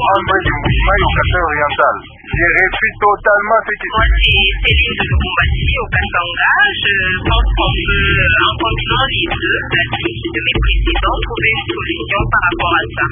Moi, éducateur oriental. Je refuse totalement cette question. Moi, c'est Céline de Lubumbashi au Katanga. Je pense qu'on peut, en combinant les deux articles de mes précédents, trouver une solution par rapport à ça.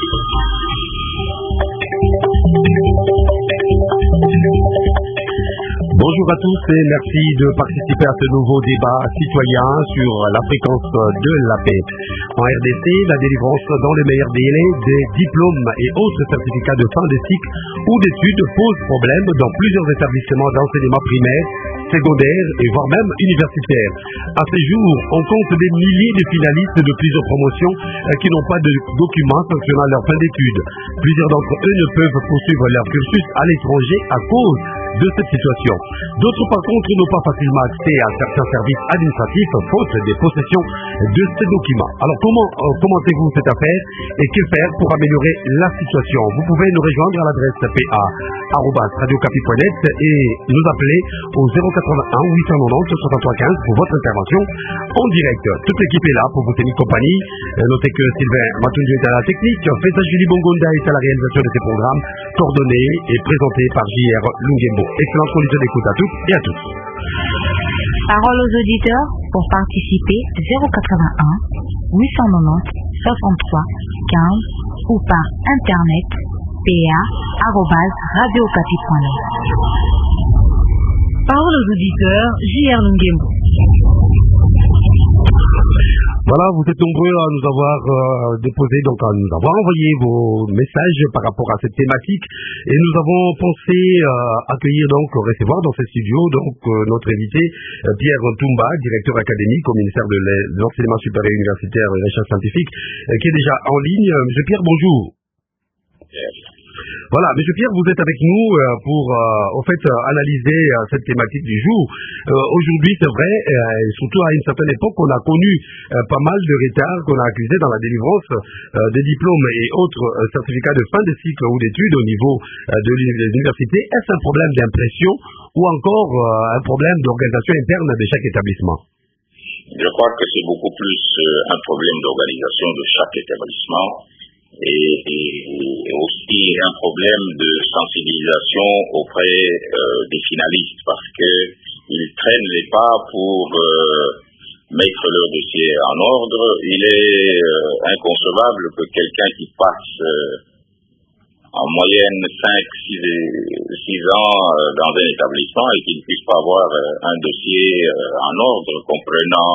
Bonjour à tous et merci de participer à ce nouveau débat citoyen sur la fréquence de la paix. En RDC, la délivrance dans les meilleurs délais des diplômes et autres certificats de fin de cycle ou d'études pose problème dans plusieurs établissements d'enseignement primaire, secondaire et voire même universitaire. À ce jour, on compte des milliers de finalistes de plusieurs promotions qui n'ont pas de documents sanctionnant leur fin d'études. Plusieurs d'entre eux ne peuvent poursuivre leur cursus à l'étranger à cause de cette situation. D'autres, par contre, n'ont pas facilement accès à certains services administratifs faute des possessions de ces documents. Alors, comment commentez-vous cette affaire et que faire pour améliorer la situation? Vous pouvez nous rejoindre à l'adresse pa@radiocapi.net et nous appeler au 081 890 6315 pour votre intervention en direct. Toute l'équipe est là pour vous tenir compagnie. Notez que Sylvain Matundu est à la technique, Feta Julie Bongonda est à la réalisation de ces programmes, coordonnés et présentés par J.R. Lungembo. Excellente condition d'écoute à toutes et à tous. Parole aux auditeurs pour participer 081 890 63 15 ou par internet pa@radiocapi.net. Parole aux auditeurs J.R. Lungembo. Voilà, vous êtes nombreux à nous avoir déposé, donc à nous avoir envoyé vos messages par rapport à cette thématique, et nous avons pensé accueillir donc, recevoir dans ce studio donc notre invité Pierre Ntumba, directeur académique au ministère de l'enseignement supérieur universitaire et recherche scientifique, qui est déjà en ligne. Monsieur Pierre, bonjour. Voilà, Monsieur Pierre, vous êtes avec nous pour analyser cette thématique du jour. Aujourd'hui, c'est vrai, surtout à une certaine époque, on a connu pas mal de retards qu'on a accusés dans la délivrance des diplômes et autres certificats de fin de cycle ou d'études au niveau des universités. Est-ce un problème d'impression ou encore un problème d'organisation interne de chaque établissement? Je crois que c'est beaucoup plus un problème d'organisation de chaque établissement. Et aussi un problème de sensibilisation auprès des finalistes parce qu'ils traînent les pas pour mettre leur dossier en ordre. Il est inconcevable que quelqu'un qui passe en moyenne 5-6 ans dans un établissement et qu'il ne puisse pas avoir un dossier en ordre comprenant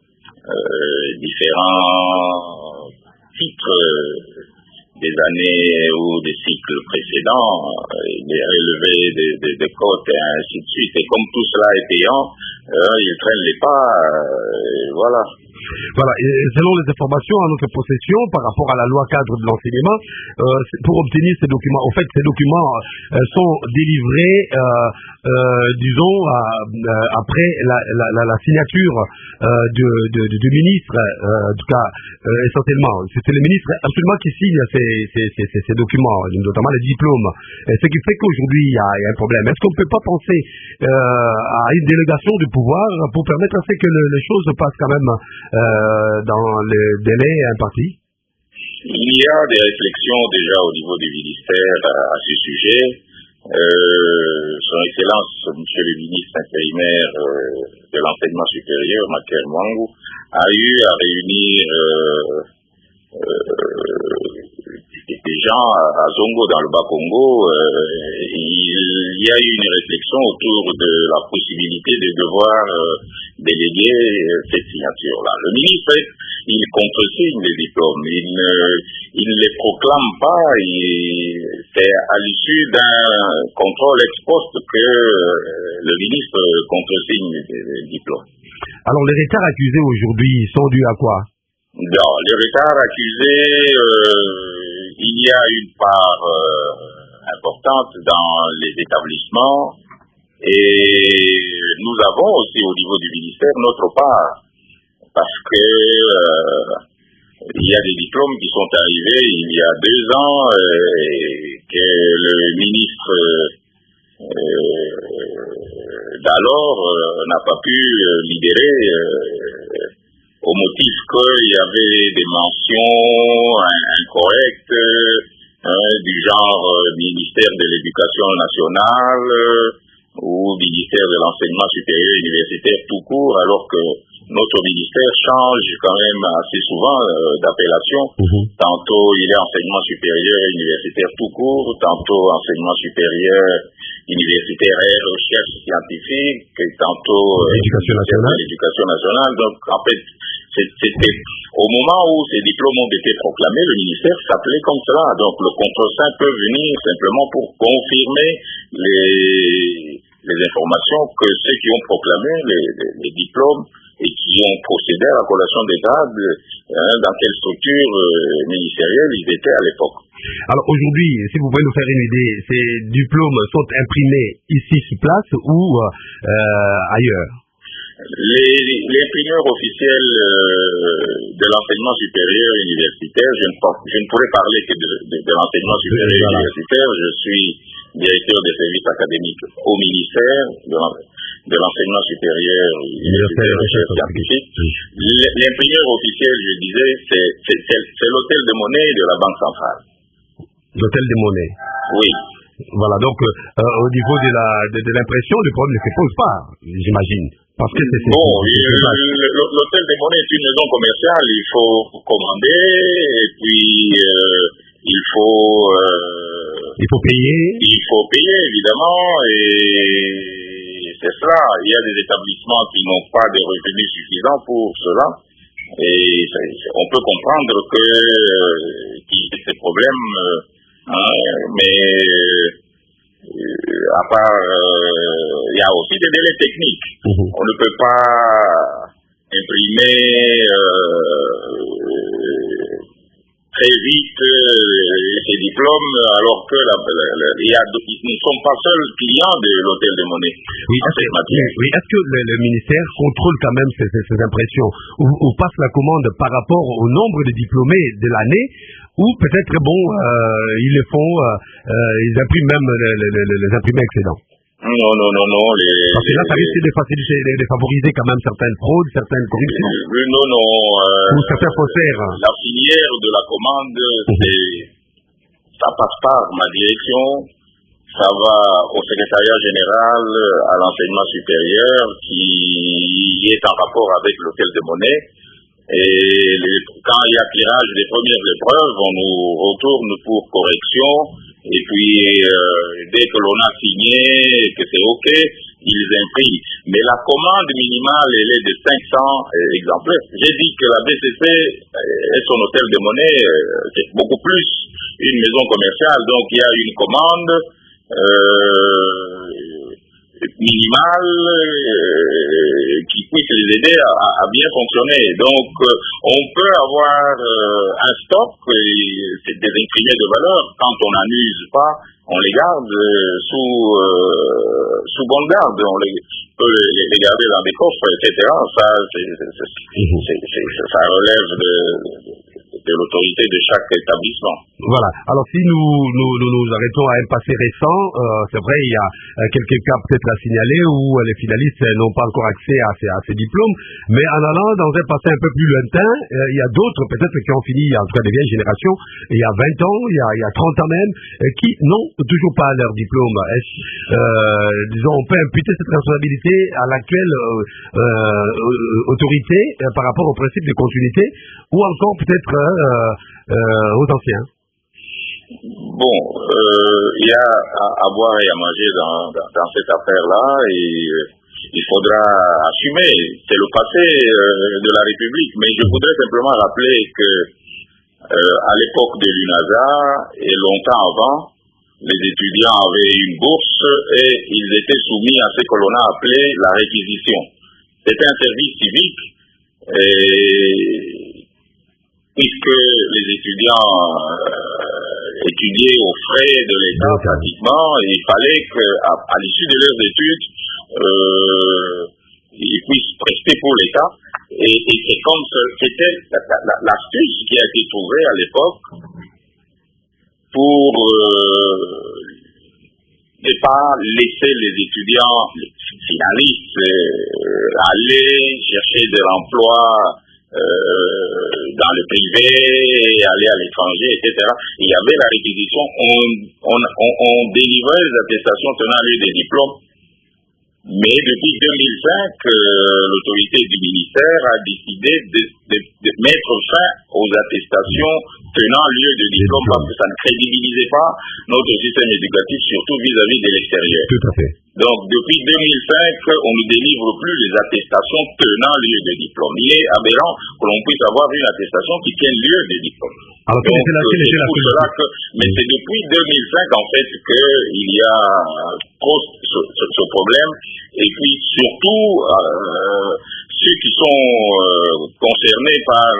différents titres des années ou des cycles précédents, des relevés des cotes et ainsi de suite. Et comme tout cela est payant, ils traînent les pas, voilà. Voilà, et selon les informations à notre possession par rapport à la loi cadre de l'enseignement, pour obtenir ces documents, en fait, ces documents sont délivrés, disons, après la signature du ministre, en tout cas, essentiellement. C'est le ministre absolument qui signe ces documents, notamment les diplômes. Ce qui fait qu'aujourd'hui, il y a un problème. Est-ce qu'on ne peut pas penser à une délégation du pouvoir pour permettre à ce que les choses se passent quand même dans les délais impartis? Il y a des réflexions déjà au niveau du ministère à ce sujet. Son Excellence, Monsieur le ministre intérimaire de l'enseignement supérieur, Maker Mwangu, a eu à réunir des gens à Zongo, dans le Bas-Congo. Il y a eu une réflexion autour de la possibilité de devoir déléguer cette signature-là. Le ministre, il contresigne les diplômes, il ne les proclame pas, c'est à l'issue d'un contrôle ex post que le ministre contresigne les diplômes. Alors les retards accusés aujourd'hui sont dus à quoi? Non, les retards accusés, il y a une part importante dans les établissements et nous avons aussi au niveau du ministère notre part parce que il y a des diplômes qui sont arrivés il y a 2 ans que le ministre d'alors n'a pas pu libérer au motif qu'il y avait des mentions incorrectes, du genre ministère de l'Éducation nationale ou ministère de l'Enseignement supérieur universitaire tout court, alors que notre ministère change quand même assez souvent d'appellation. Tantôt il est enseignement supérieur universitaire tout court, tantôt enseignement supérieur universitaire et recherche scientifique, tantôt l'éducation nationale. Donc en fait, c'était au moment où ces diplômes ont été proclamés, le ministère s'appelait comme cela. Donc le contre-saint peut venir simplement pour confirmer les informations que ceux qui ont proclamé les diplômes et qui ont procédé à la collation des grades, dans quelle structure ministérielle ils étaient à l'époque. Alors aujourd'hui, si vous pouvez nous faire une idée, ces diplômes sont imprimés ici sur place ou ailleurs? L'imprimeur officiel de l'enseignement supérieur universitaire, je ne pourrais parler que de l'enseignement supérieur universitaire. Je suis directeur des services académiques au ministère de l'enseignement supérieur universitaire et recherche scientifique. L'imprimeur officiel, je disais, c'est l'hôtel de monnaie de la Banque centrale. L'hôtel de monnaie? Oui. Voilà, donc au niveau de l'impression, le problème ne se pose pas, j'imagine. Parce que l'hôtel des monnaies est une maison commerciale, il faut commander, et puis il faut payer. Il faut payer, évidemment, et c'est cela. Il y a des établissements qui n'ont pas de revenus suffisants pour cela, et on peut comprendre qu'il y ait des problèmes, mais à part, il y a aussi des délais techniques. On ne peut pas imprimer très vite ces diplômes, alors que nous ne sommes pas seuls clients de l'hôtel de monnaie. Est-ce que le ministère contrôle quand même ces impressions ou passe la commande par rapport au nombre de diplômés de l'année, ou peut-être ils le font, ils impriment même les imprimés excédents? Non. Parce que là, ça risque de favoriser quand même certaines fraudes, certaines corruptions. Ou certains faussaires. La filière de la commande, ça passe par ma direction, ça va au secrétariat général, à l'enseignement supérieur, qui est en rapport avec l'hôtel de monnaie. Et quand il y a tirage des premières épreuves, on nous retourne pour correction. Et puis, dès que l'on a signé, que c'est OK, ils impriment. Mais la commande minimale, elle est de 500 exemplaires. J'ai dit que la BCC et son hôtel de monnaie, c'est beaucoup plus une maison commerciale. Donc, il y a une commande minimale qui puisse les aider à bien fonctionner. Donc, on peut avoir un stock, c'est des imprimés de valeur. Quand on n'amuse pas, on les garde sous bonne garde. On peut les garder dans des coffres, etc. Ça relève de l'autorité de chaque établissement. Voilà. Alors si nous arrêtons à un passé récent, c'est vrai, il y a quelques cas peut-être à signaler où les finalistes n'ont pas encore accès à ces diplômes, mais en allant dans un passé un peu plus lointain, il y a d'autres peut-être qui ont fini, en tout cas des vieilles générations, il y a 20 ans, il y a 30 ans même, qui n'ont toujours pas leur diplôme. Disons, on peut imputer cette responsabilité à l'actuelle autorité par rapport au principe de continuité, ou encore peut-être aux anciens. Bon, il y a à boire et à manger dans cette affaire-là, et il faudra assumer. C'est le passé de la République, mais je voudrais simplement rappeler que à l'époque de l'UNASA et longtemps avant, les étudiants avaient une bourse et ils étaient soumis à ce que l'on a appelé la réquisition. C'était un service civique, puisque les étudiants étudiaient aux frais de l'État pratiquement, et il fallait qu'à l'issue de leurs études, ils puissent prester pour l'État. Et c'est comme c'était l'astuce qui a été trouvée à l'époque pour ne pas laisser les étudiants finalistes aller chercher de l'emploi dans le privé, aller à l'étranger, etc. Il y avait la réquisition, on délivrait les attestations tenant lieu des diplômes. Mais depuis 2005, l'autorité du ministère a décidé de mettre fin aux attestations tenant lieu de diplôme parce que ça ne crédibilisait pas notre système éducatif, surtout vis-à-vis de l'extérieur. Tout à fait. Donc, depuis 2005, on ne délivre plus les attestations tenant lieu de diplôme. Il est aberrant que l'on puisse avoir une attestation qui tienne lieu de diplôme. Alors, donc, c'est pour cela que, mais c'est depuis 2005, en fait, qu'il y a trop ce problème. Et puis, surtout, ceux qui sont concernés par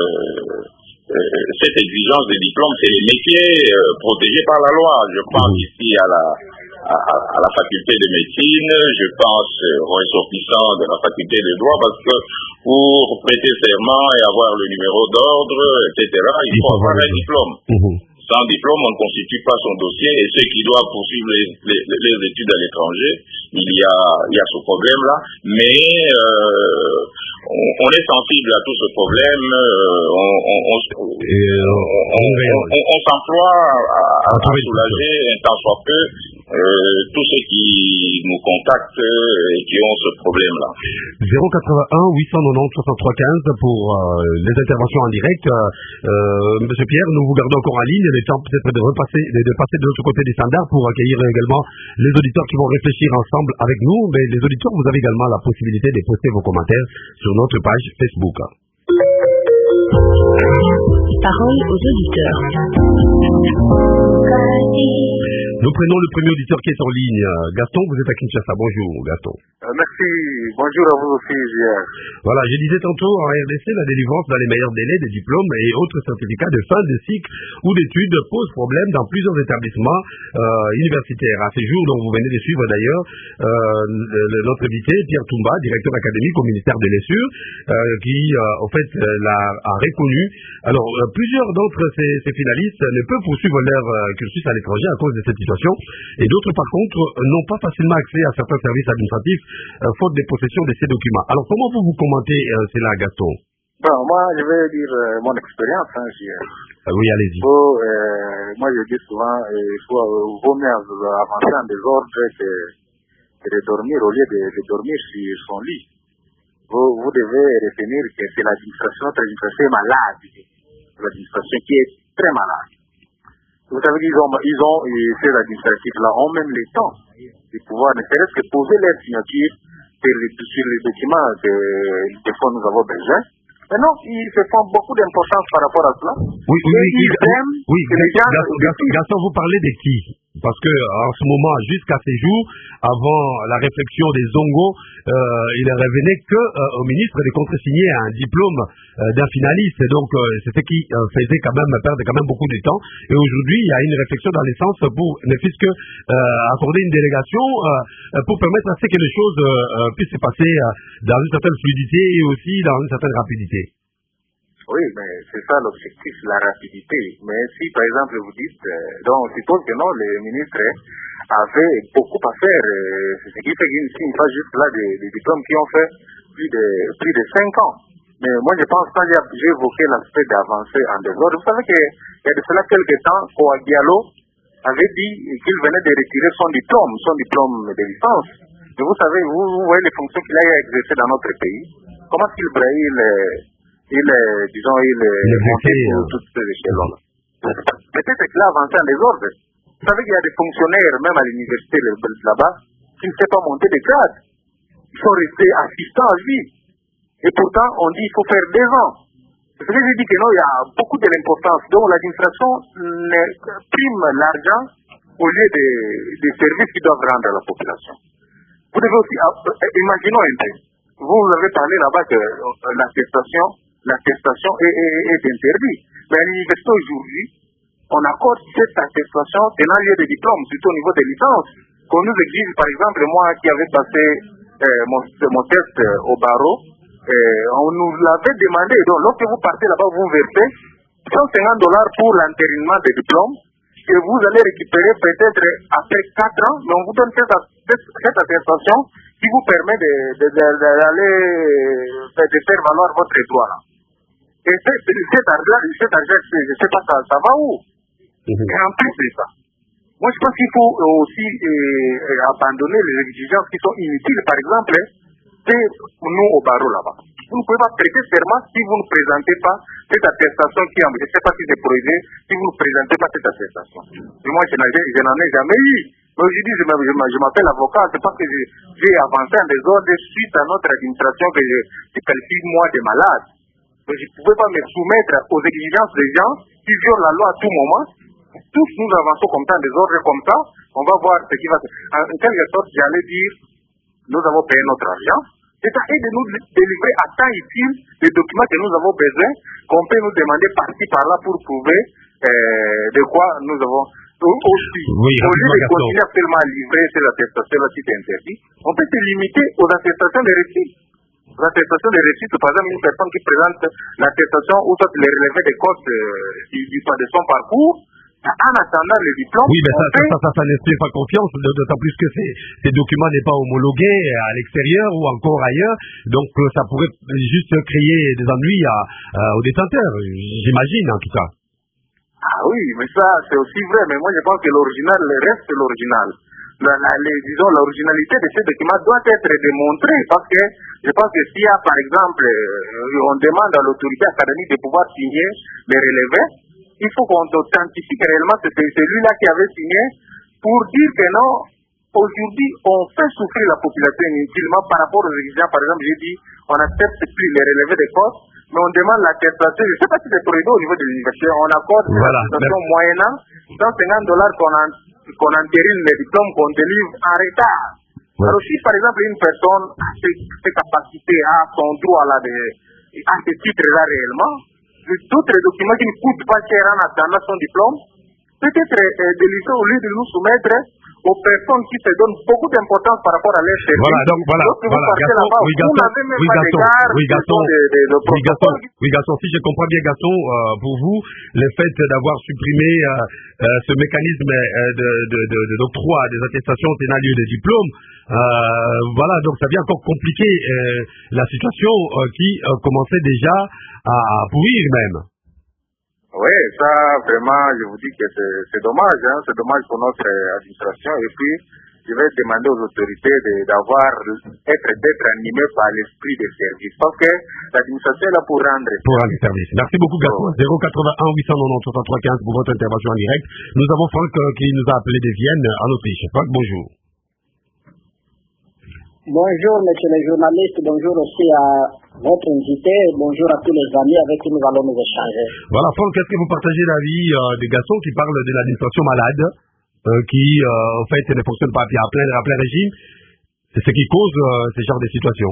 cette exigence de diplôme, c'est les métiers protégés par la loi. Je pense ici à la faculté de médecine, je pense aux ressortissants de la faculté de droit, parce que pour prêter serment et avoir le numéro d'ordre, etc., il faut avoir un diplôme. Sans diplôme, on ne constitue pas son dossier, et ceux qui doivent poursuivre les études à l'étranger, il y a ce problème-là, mais on est sensible à tout ce problème, on s'emploie à soulager un tant soit peu tous ceux qui nous contactent et qui ont ce problème-là. 081 890 63 15 pour les interventions en direct. Monsieur Pierre, nous vous gardons encore en ligne. Il est temps peut-être de passer de l'autre côté des standards pour accueillir également les auditeurs qui vont réfléchir ensemble avec nous. Mais les auditeurs, vous avez également la possibilité de poster vos commentaires sur notre page Facebook. Parole aux auditeurs. Nous prenons le premier auditeur qui est en ligne. Gaston, vous êtes à Kinshasa. Bonjour, Gaston. Merci. Bonjour à vous aussi, JR. Voilà, je disais tantôt en RDC, la délivrance dans les meilleurs délais des diplômes et autres certificats de fin de cycle ou d'études pose problème dans plusieurs établissements universitaires. À ces jours, dont vous venez de suivre d'ailleurs, notre invité, Pierre Toumba, directeur académique au ministère de l'ESUR, qui, en fait, a reconnu. Alors, plusieurs d'entre ces finalistes ne peuvent poursuivre leur cursus à l'étranger à cause de cette situation. Et d'autres, par contre, n'ont pas facilement accès à certains services administratifs faute de possession de ces documents. Alors, comment vous commentez cela, Gaston? Moi, je vais dire mon expérience. Oui, allez-y. Moi, je dis souvent, il vaut mieux avancer en désordre que de dormir au lieu de dormir sur son lit. Vous devez retenir que c'est l'administration est malade. L'administration qui est très malade. Vous savez qu'ils ont ces administratifs-là ont même le temps de pouvoir ne serait-ce que poser leur signature sur les documents des fois nous avons besoin. Mais non, ils se font beaucoup d'importance par rapport à cela. Oui, Gaston, vous parlez de qui? Parce que en ce moment, jusqu'à ces jours, avant la réflexion des Zongo, il ne revenait au ministre de contresigner un diplôme d'un finaliste. Donc, c'est ce qui faisait perdre beaucoup de temps. Et aujourd'hui, il y a une réflexion dans le sens pour, ne fût-ce que accorder une délégation pour permettre à ce que les choses puissent se passer dans une certaine fluidité et aussi dans une certaine rapidité. Oui, mais c'est ça l'objectif, la rapidité. Mais si, par exemple, vous dites, donc on suppose que non, le ministre avait beaucoup à faire. C'est ce qui fait qu'il n'y a pas juste là des diplômes qui ont fait plus de 5 ans. Mais moi, je pense, quand j'ai évoqué l'aspect d'avancer en désordre, vous savez qu'il y a de cela quelques temps, Koa Diallo avait dit qu'il venait de retirer son diplôme de licence. Mais vous savez, vous voyez les fonctions qu'il a exercées dans notre pays. Comment est-ce qu'il brille il est monté sur toutes ces échelles-là. Peut-être qu'il a avancé en désordre. Vous savez qu'il y a des fonctionnaires, même à l'université là-bas, qui ne savent pas monter de grade. Ils sont restés assistants à vie. Et pourtant, on dit qu'il faut faire 2 ans. C'est ce que j'ai dit que non, il y a beaucoup de l'importance. Donc l'administration prime l'argent au lieu des services qu'ils doivent rendre à la population. Vous devez aussi, imaginons un peu. Vous avez parlé là-bas que l'attestation est interdite. Mais à l'université aujourd'hui, on accorde cette attestation tenant lieu de diplôme, surtout au niveau des licences. Qu'on nous exige, par exemple, moi qui avais passé mon test au barreau, on nous l'avait demandé. Donc, lorsque vous partez là-bas, vous versez $150 pour l'entérinement des diplômes que vous allez récupérer peut-être après 4 ans, mais on vous donne cette attestation qui vous permet de faire valoir votre droit là. Et cet argent, je ne sais pas, ça va où? Et en plus de ça, moi je pense qu'il faut aussi abandonner les exigences qui sont inutiles. Par exemple, c'est nous au barreau là-bas. Vous ne pouvez pas prêter serment si vous ne présentez pas cette attestation qui est, je ne sais pas si c'est projet, si vous ne présentez pas cette attestation. Et moi, je n'en ai jamais eu. Mais aujourd'hui, je m'appelle avocat, c'est parce que j'ai avancé en désordre suite à notre administration que je qualifie moi de malade. Donc, je ne pouvais pas me soumettre aux exigences des gens qui violent la loi à tout moment. Tous nous avançons comme ça, en désordre comme ça, on va voir ce qui va se passer. En quelque sorte, j'allais dire, nous avons payé notre argent. C'est à eux de nous délivrer à temps utile les documents que nous avons besoin, qu'on peut nous demander par-ci, par-là pour prouver de quoi nous avons aussi. Oui, au lieu de continuer seulement à livrer ces attestations-là si c'est interdit, on peut se limiter aux attestations de récit. L'attestation de récit, par exemple, une personne qui présente l'attestation ou soit les relevés des costs de son parcours, en attendant le diplôme. Oui, mais ça n'inspire pas confiance, d'autant plus que ces documents n'est pas homologués à l'extérieur ou encore ailleurs, donc ça pourrait juste créer des ennuis aux détenteurs, j'imagine en tout cas. Ah oui, mais ça c'est aussi vrai, mais moi je pense que l'original reste l'original. Disons, l'originalité de ces documents doit être démontrée parce que je pense que s'il y a par exemple, on demande à l'autorité académique de pouvoir signer les relevés, il faut qu'on authentifie réellement que c'est celui-là qui avait signé pour dire que non, aujourd'hui, on fait souffrir la population inutilement par rapport aux exigences. Par exemple, j'ai dit, on n'accepte plus les relevés des postes, mais on demande l'attestation. Je ne sais pas si c'est prohibé au niveau de l'université. On accorde l'attestation moyennant $150 qu'on entérine les diplômes qu'on délivre en retard. Ouais. Alors si par exemple une personne a ses capacités, a son droit là à ce titre-là réellement, d'autres documents qui ne coûtent pas cher en attendant son diplôme, peut-être délivré au lieu de nous soumettre aux personnes qui se donnent beaucoup d'importance par rapport à leur service. Voilà, donc voilà. Gaston, si je comprends bien, Gaston, pour vous, le fait d'avoir supprimé ce mécanisme d'octroi des attestations tenant lieu de diplôme, voilà, donc ça vient encore compliquer la situation qui commençait déjà à pourrir même. Oui, ça vraiment, je vous dis que c'est dommage, hein, c'est dommage pour notre administration. Et puis, je vais demander aux autorités d'être animées par l'esprit de service. Parce que l'administration est là pour rendre service. Merci beaucoup, Gaston. 081 890 63 15 pour votre intervention en direct. Nous avons Franck qui nous a appelé de Vienne, en Autriche. Franck, bonjour. Bonjour, monsieur le journaliste. Bonjour aussi à votre invité. Bonjour à tous les amis avec qui nous allons nous échanger. Voilà, Franck, est-ce que vous partagez l'avis de Gaston qui parle de l'administration malade, qui, en fait, ne fonctionne pas à plein régime? C'est ce qui cause ce genre de situation.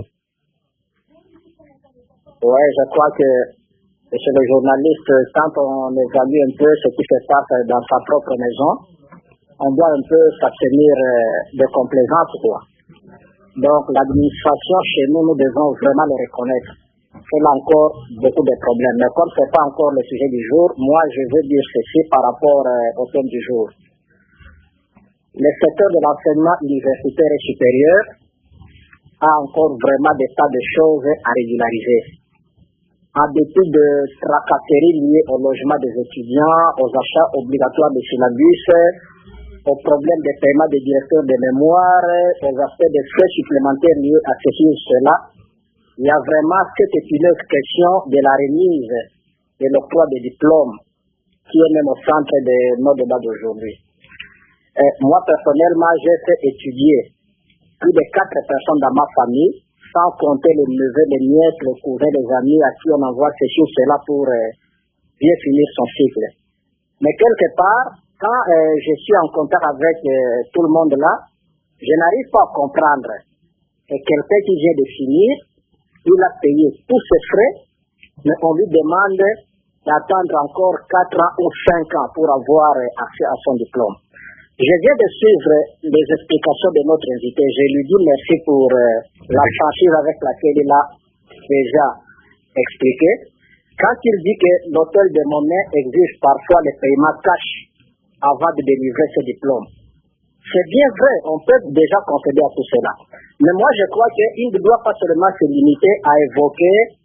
Oui, je crois que, monsieur le journaliste, quand on évalue un peu ce qui se passe dans sa propre maison, on doit un peu s'abstenir de complaisance, quoi. Donc, l'administration, chez nous, nous devons vraiment le reconnaître. Elle a encore beaucoup de problèmes. Mais comme ce n'est pas encore le sujet du jour, moi, je veux dire ceci par rapport au thème du jour. Le secteur de l'enseignement universitaire et supérieur a encore vraiment des tas de choses à régulariser. En dépit de tracasseries liées au logement des étudiants, aux achats obligatoires de syllabus, aux problèmes de paiement des directeurs de mémoire, aux aspects de frais supplémentaires liés à ceci ou cela, il y a vraiment cette épineuse question de la remise de l'octroi des diplômes qui est même au centre de nos débats d'aujourd'hui. Moi, personnellement, j'ai fait étudier plus de 4 personnes dans ma famille, sans compter les neveux, les nièces, les cousins, les amis à qui on envoie ceci ou cela pour bien finir son cycle. Mais quelque part, quand je suis en contact avec tout le monde là, je n'arrive pas à comprendre que quelqu'un qui vient de finir, il a payé tous ses frais, mais on lui demande d'attendre encore 4 ans ou 5 ans pour avoir accès à son diplôme. Je viens de suivre les explications de notre invité. Je lui dis merci pour la franchise avec laquelle il a déjà expliqué. Quand il dit que l'hôtel de Monnaie exige parfois le paiement cash avant de délivrer ses diplômes. C'est bien vrai, on peut déjà concéder à tout cela. Mais moi, je crois qu'il ne doit pas seulement se limiter à évoquer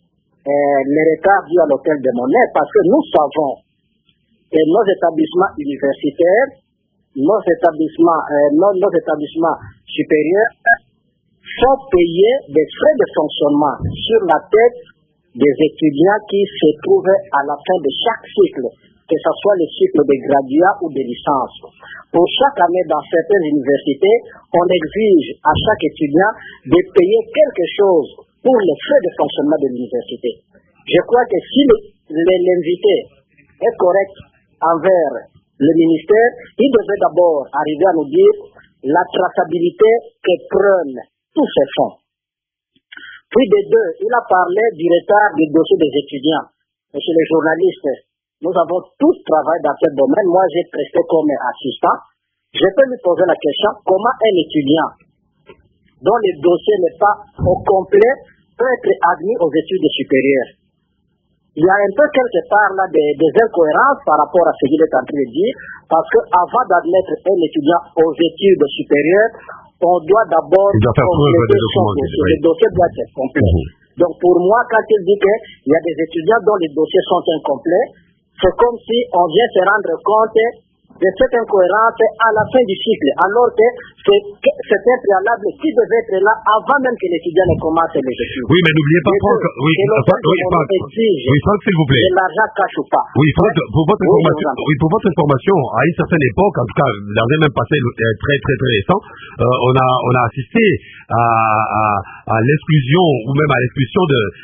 les retards dus à l'hôtel de Monnaie, parce que nous savons que nos établissements universitaires, nos établissements supérieurs font payer des frais de fonctionnement sur la tête des étudiants qui se trouvent à la fin de chaque cycle, que ce soit le cycle de graduat ou de licence. Pour chaque année, dans certaines universités, on exige à chaque étudiant de payer quelque chose pour les frais de fonctionnement de l'université. Je crois que si l'invité est correct envers le ministère, il devrait d'abord arriver à nous dire la traçabilité que prennent tous ces fonds. Puis de deux, il a parlé du retard du dossier des étudiants. Monsieur le journaliste, nous avons tous travaillé dans ce domaine. Moi, j'ai presté comme assistant. Je peux lui poser la question, comment un étudiant dont le dossier n'est pas au complet peut être admis aux études supérieures? Il y a un peu quelque part là des incohérences par rapport à ce qu'il est en train de dire, parce qu'avant d'admettre un étudiant aux études supérieures, on doit d'abord compléter son dossier. Le dossier doit être complet. Donc pour moi, quand il dit qu'il y a des étudiants dont les dossiers sont incomplets, c'est comme si on vient se rendre compte de cette incohérence à la fin du cycle, alors que c'est un préalable qui devait être là avant même que l'étudiant ne commence les études. Oui, mais n'oubliez pas, Franck, Franck, s'il vous plaît. De l'argent cache ou pas. Oui, Franck, pour votre information, à une certaine époque, en tout cas, dans un même passé très récent, on a assisté à l'exclusion ou même à l'expulsion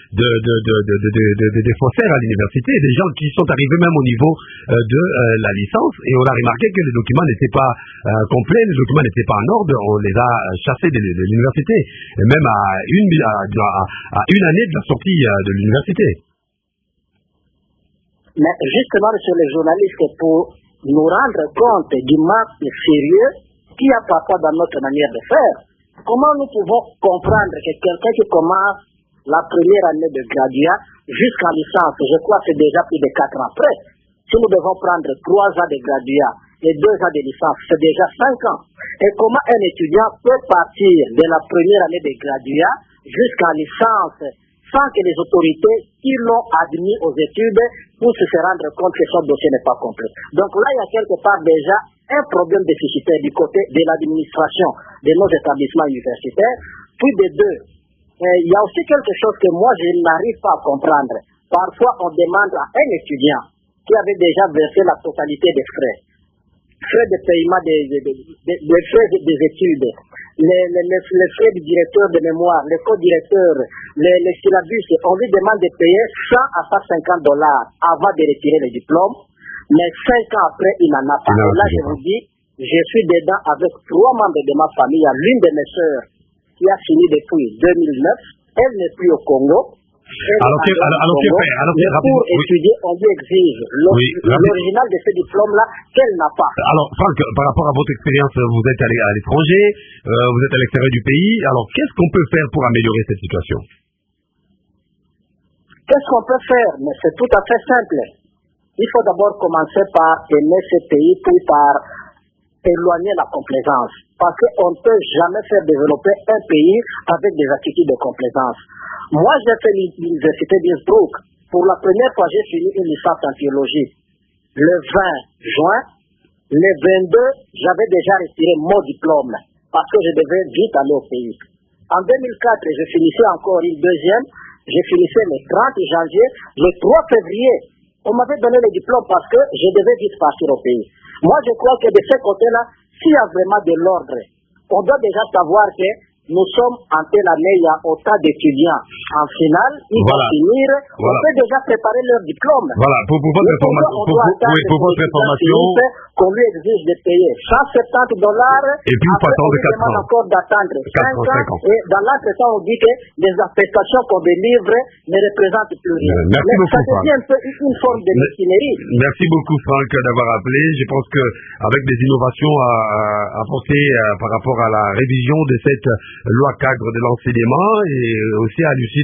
des faussaires à l'université, des gens qui sont arrivés même au niveau de la licence, et on a remarqué que les documents n'étaient pas complets, les documents n'étaient pas en ordre, on les a chassés de l'université, et même à une année de la sortie de l'université. Mais justement, monsieur le journaliste, pour nous rendre compte du manque sérieux qu'il y a parfois dans notre manière de faire, comment nous pouvons comprendre que quelqu'un qui commence la première année de graduat jusqu'en licence, je crois que c'est déjà plus de 4 ans après. Si nous devons prendre 3 ans de graduat et 2 ans de licence, c'est déjà 5 ans. Et comment un étudiant peut partir de la première année de graduat jusqu'en licence sans que les autorités qui l'ont admis aux études puissent se rendre compte que son dossier n'est pas complet. Donc là, il y a quelque part déjà un problème déficitaire du côté de l'administration de nos établissements universitaires. Puis de deux, il y a aussi quelque chose que moi je n'arrive pas à comprendre. Parfois, on demande à un étudiant qui avait déjà versé la totalité des frais de paiement des frais des études, les frais du directeur de mémoire, le co-directeur, les syllabus, on lui demande de payer 100 à 150 $ avant de retirer le diplôme, mais 5 ans après, il n'en a pas. Et là, je vous dis, je suis dedans avec 3 membres de ma famille. Il y a l'une de mes sœurs qui a fini depuis 2009, elle n'est plus au Congo. Alors pour étudier, on lui exige l'original de ce diplôme-là qu'elle n'a pas. Alors, Franck, par rapport à votre expérience, vous êtes allé à l'étranger, vous êtes à l'extérieur du pays. Alors, qu'est-ce qu'on peut faire pour améliorer cette situation? Qu'est-ce qu'on peut faire? Mais c'est tout à fait simple. Il faut d'abord commencer par aimer ce pays, puis par éloigner la complaisance. Parce qu'on ne peut jamais faire développer un pays avec des attitudes de complaisance. Moi, j'ai fait l'université d'Innsbruck. Pour la première fois, j'ai fini une licence en théologie. Le 20 juin, le 22, j'avais déjà retiré mon diplôme parce que je devais vite aller au pays. En 2004, je finissais encore une deuxième. Je finissais le 30 janvier. Le 3 février, on m'avait donné le diplôme parce que je devais vite partir au pays. Moi, je crois que de ce côté-là, s'il y a vraiment de l'ordre, on doit déjà savoir que nous sommes en telle année, il y a autant d'étudiants en finale, ils vont finir, on peut déjà préparer leur diplôme. Voilà, pour votre information, qu'on lui exige de payer 170 $, et puis après on lui 4 demande ans. encore d'attendre 5 ans, et dans l'entretemps on dit que les affectations qu'on délivre ne représentent plus rien. Merci beaucoup, ça devient un peu une forme de mutinerie. Merci beaucoup, Franck, d'avoir appelé. Je pense qu'avec des innovations à apporter par rapport à la révision de cette loi cadre de l'enseignement et aussi à ici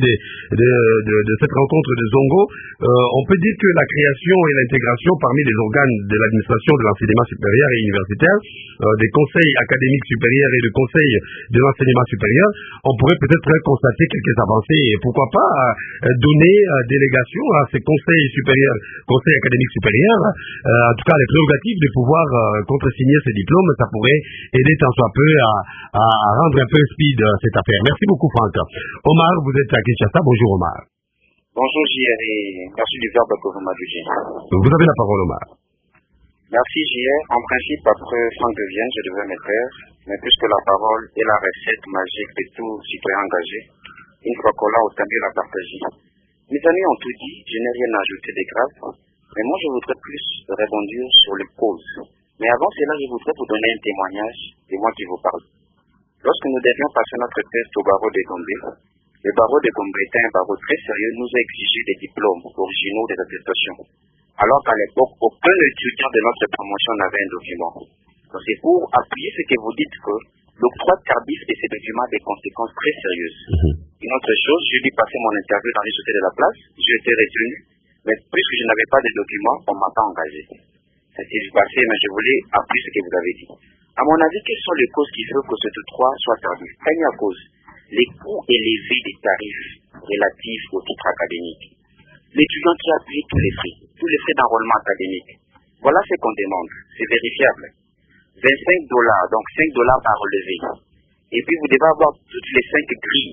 de cette rencontre de Zongo, on peut dire que la création et l'intégration parmi les organes de l'administration de l'enseignement supérieur et universitaire, des conseils académiques supérieurs et de conseils de l'enseignement supérieur, on pourrait peut-être constater quelques avancées et pourquoi pas donner délégation à ces conseils supérieurs, conseils académiques supérieurs, en tout cas les prérogatives de pouvoir contresigner ces diplômes, ça pourrait aider tant soit peu à rendre un peu speed cette affaire. Merci beaucoup Franck. Omar, vous êtes à Kinshasa, bonjour Omar. Bonjour JR et merci du verbe que vous m'avez dit. Vous avez la parole Omar. Merci JR. En principe, après Franck de Vienne, je devais me taire, mais puisque la parole est la recette magique de tout citoyen engagé, une fois qu'on l'a, autant mieux la partager. Mes amis ont tout dit, je n'ai rien à ajouter de grave, mais moi je voudrais plus rebondir sur les causes. Mais avant cela, je voudrais vous donner un témoignage de moi qui vous parle. Lorsque nous devions passer notre test au barreau de Gombe, le barreau de Gombe était un barreau très sérieux, nous a exigé des diplômes originaux des attestations. Alors qu'à l'époque, aucun étudiant de notre promotion n'avait un document. Donc c'est pour appuyer ce que vous dites que l'octroi tardif de ces documents a des conséquences très sérieuses. Une autre chose, j'ai dû passer mon interview dans les sociétés de la place, j'ai été retenu, mais puisque je n'avais pas de documents, on ne m'a pas engagé. Ça s'est passé, mais je voulais appuyer ce que vous avez dit. À mon avis, quelles sont les causes qui font que ce octroi soit tardif? Première cause, les coûts élevés des tarifs relatifs au titre académique. L'étudiant qui a payé tous les frais d'enrôlement académique. Voilà ce qu'on demande, c'est vérifiable. $25, donc $5 par relevé. Et puis vous devez avoir toutes les 5 grilles.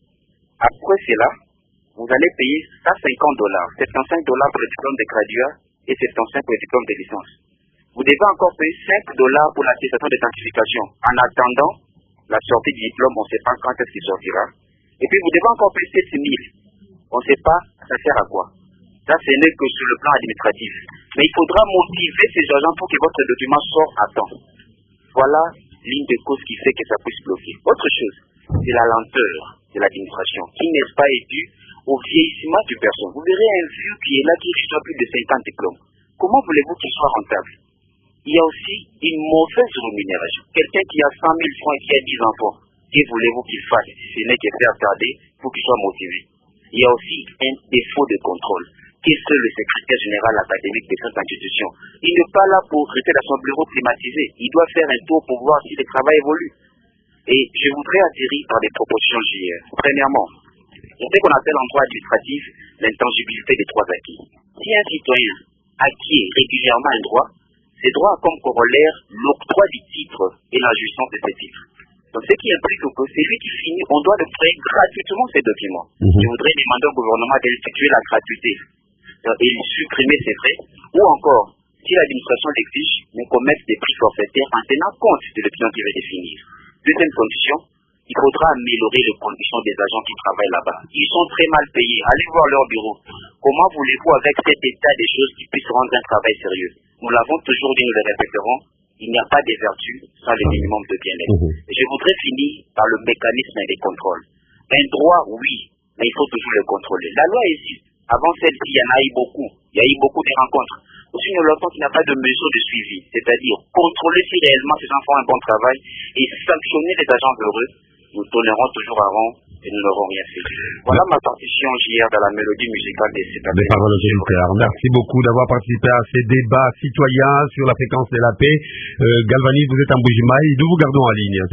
Après cela, vous allez payer $150, $75 pour le diplôme de graduat et 75 pour le diplôme de licence. Vous devez encore payer $5 pour l'attestation d'authentification. En attendant la sortie du diplôme, on ne sait pas quand est-ce qu'il sortira. Et puis vous devez encore payer 7 000. On ne sait pas ça sert à quoi. Ça, ce n'est que sur le plan administratif. Mais il faudra motiver ces agents pour que votre document sorte à temps. Voilà l'une des causes qui fait que ça puisse bloquer. Autre chose, c'est la lenteur de l'administration, qui n'est pas due au vieillissement du personnel. Vous verrez un vieux qui est là, qui reçoit plus de 50 diplômes. Comment voulez-vous qu'il soit rentable? Il y a aussi une mauvaise rémunération. Quelqu'un qui a 100 000 francs et qui a 10 enfants, que voulez-vous qu'il fasse si ce n'est que faire tarder pour qu'il soit motivé? Il y a aussi un défaut de contrôle. Qu'est-ce que le secrétaire général académique de cette institution? Il n'est pas là pour rester dans son bureau climatisé. Il doit faire un tour pour voir si le travail évolue. Et je voudrais atterrir par des propositions JR. Premièrement, on fait qu'on appelle en droit administratif l'intangibilité des droits acquis. Si un citoyen acquiert régulièrement un droit, ces droits ont comme corollaire l'octroi du titre et la jouissance de ces titres. Donc, ce qui implique que c'est lui qui finit, on doit le créer gratuitement ces documents. Je voudrais demander au gouvernement d'instituer la gratuité et supprimer ces frais, ou encore, si l'administration l'exige, mais qu'on mette des prix forfaitaires en tenant compte de l'option qu'il va définir. Deuxième condition, il faudra améliorer les conditions des agents qui travaillent là-bas. Ils sont très mal payés. Allez voir leur bureau. Comment voulez-vous, avec cet état des choses, qu'ils puissent rendre un travail sérieux? Nous l'avons toujours dit, nous le répéterons, il n'y a pas de vertu sans le minimum de bien-être. Et je voudrais finir par le mécanisme des contrôles. Un droit, oui, mais il faut toujours le contrôler. La loi existe. Avant celle-ci, il y en a eu beaucoup. Il y a eu beaucoup de rencontres. Aussi, nous notons qu'il n'y a pas de mesure de suivi. C'est-à-dire, contrôler si réellement ces gens font un bon travail et sanctionner les agents heureux. Nous tournerons toujours à rond et nous n'aurons rien fait. Voilà ma partition JR dans la mélodie musicale des citoyens. Merci beaucoup d'avoir participé à ces débats citoyens sur la fréquence de la paix. Galvani, vous êtes en Bujimaï. Nous vous gardons en ligne.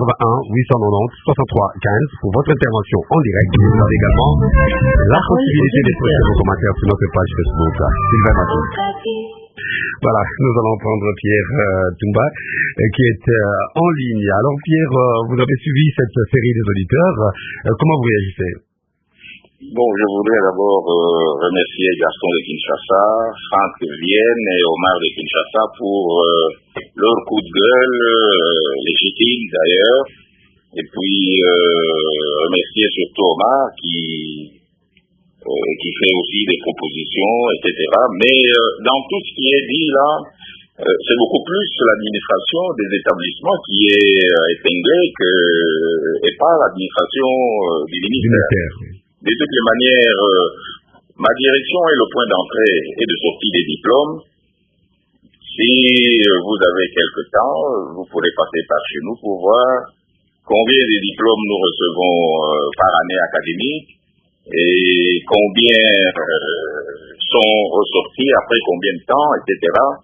081 890 63 15 pour votre intervention en direct. Vous avez également la possibilité de poser vos commentaires sur notre page Facebook. Sylvain Matou. Voilà, nous allons prendre Pierre Toumba qui est en ligne. Alors Pierre, vous avez suivi cette série des auditeurs. Comment vous réagissez? Bon, je voudrais d'abord remercier Gaston de Kinshasa, Franck de Vienne et Omar de Kinshasa pour leur coup de gueule, légitime d'ailleurs. Et puis remercier surtout Omar qui fait aussi des propositions, etc. Mais dans tout ce qui est dit là, c'est beaucoup plus l'administration des établissements qui est épinglée et pas l'administration du ministère. De toutes les manières, ma direction est le point d'entrée et de sortie des diplômes. Si vous avez quelque temps, vous pourrez passer par chez nous pour voir combien de diplômes nous recevons par année académique et combien sont ressortis après combien de temps, etc.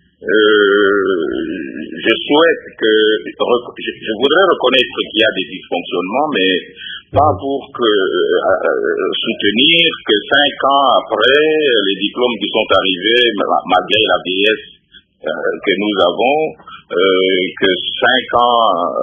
Je souhaite je voudrais reconnaître qu'il y a des dysfonctionnements, mais pas pour soutenir que 5 ans après les diplômes qui sont arrivés, malgré la vieillesse que nous avons, que 5 ans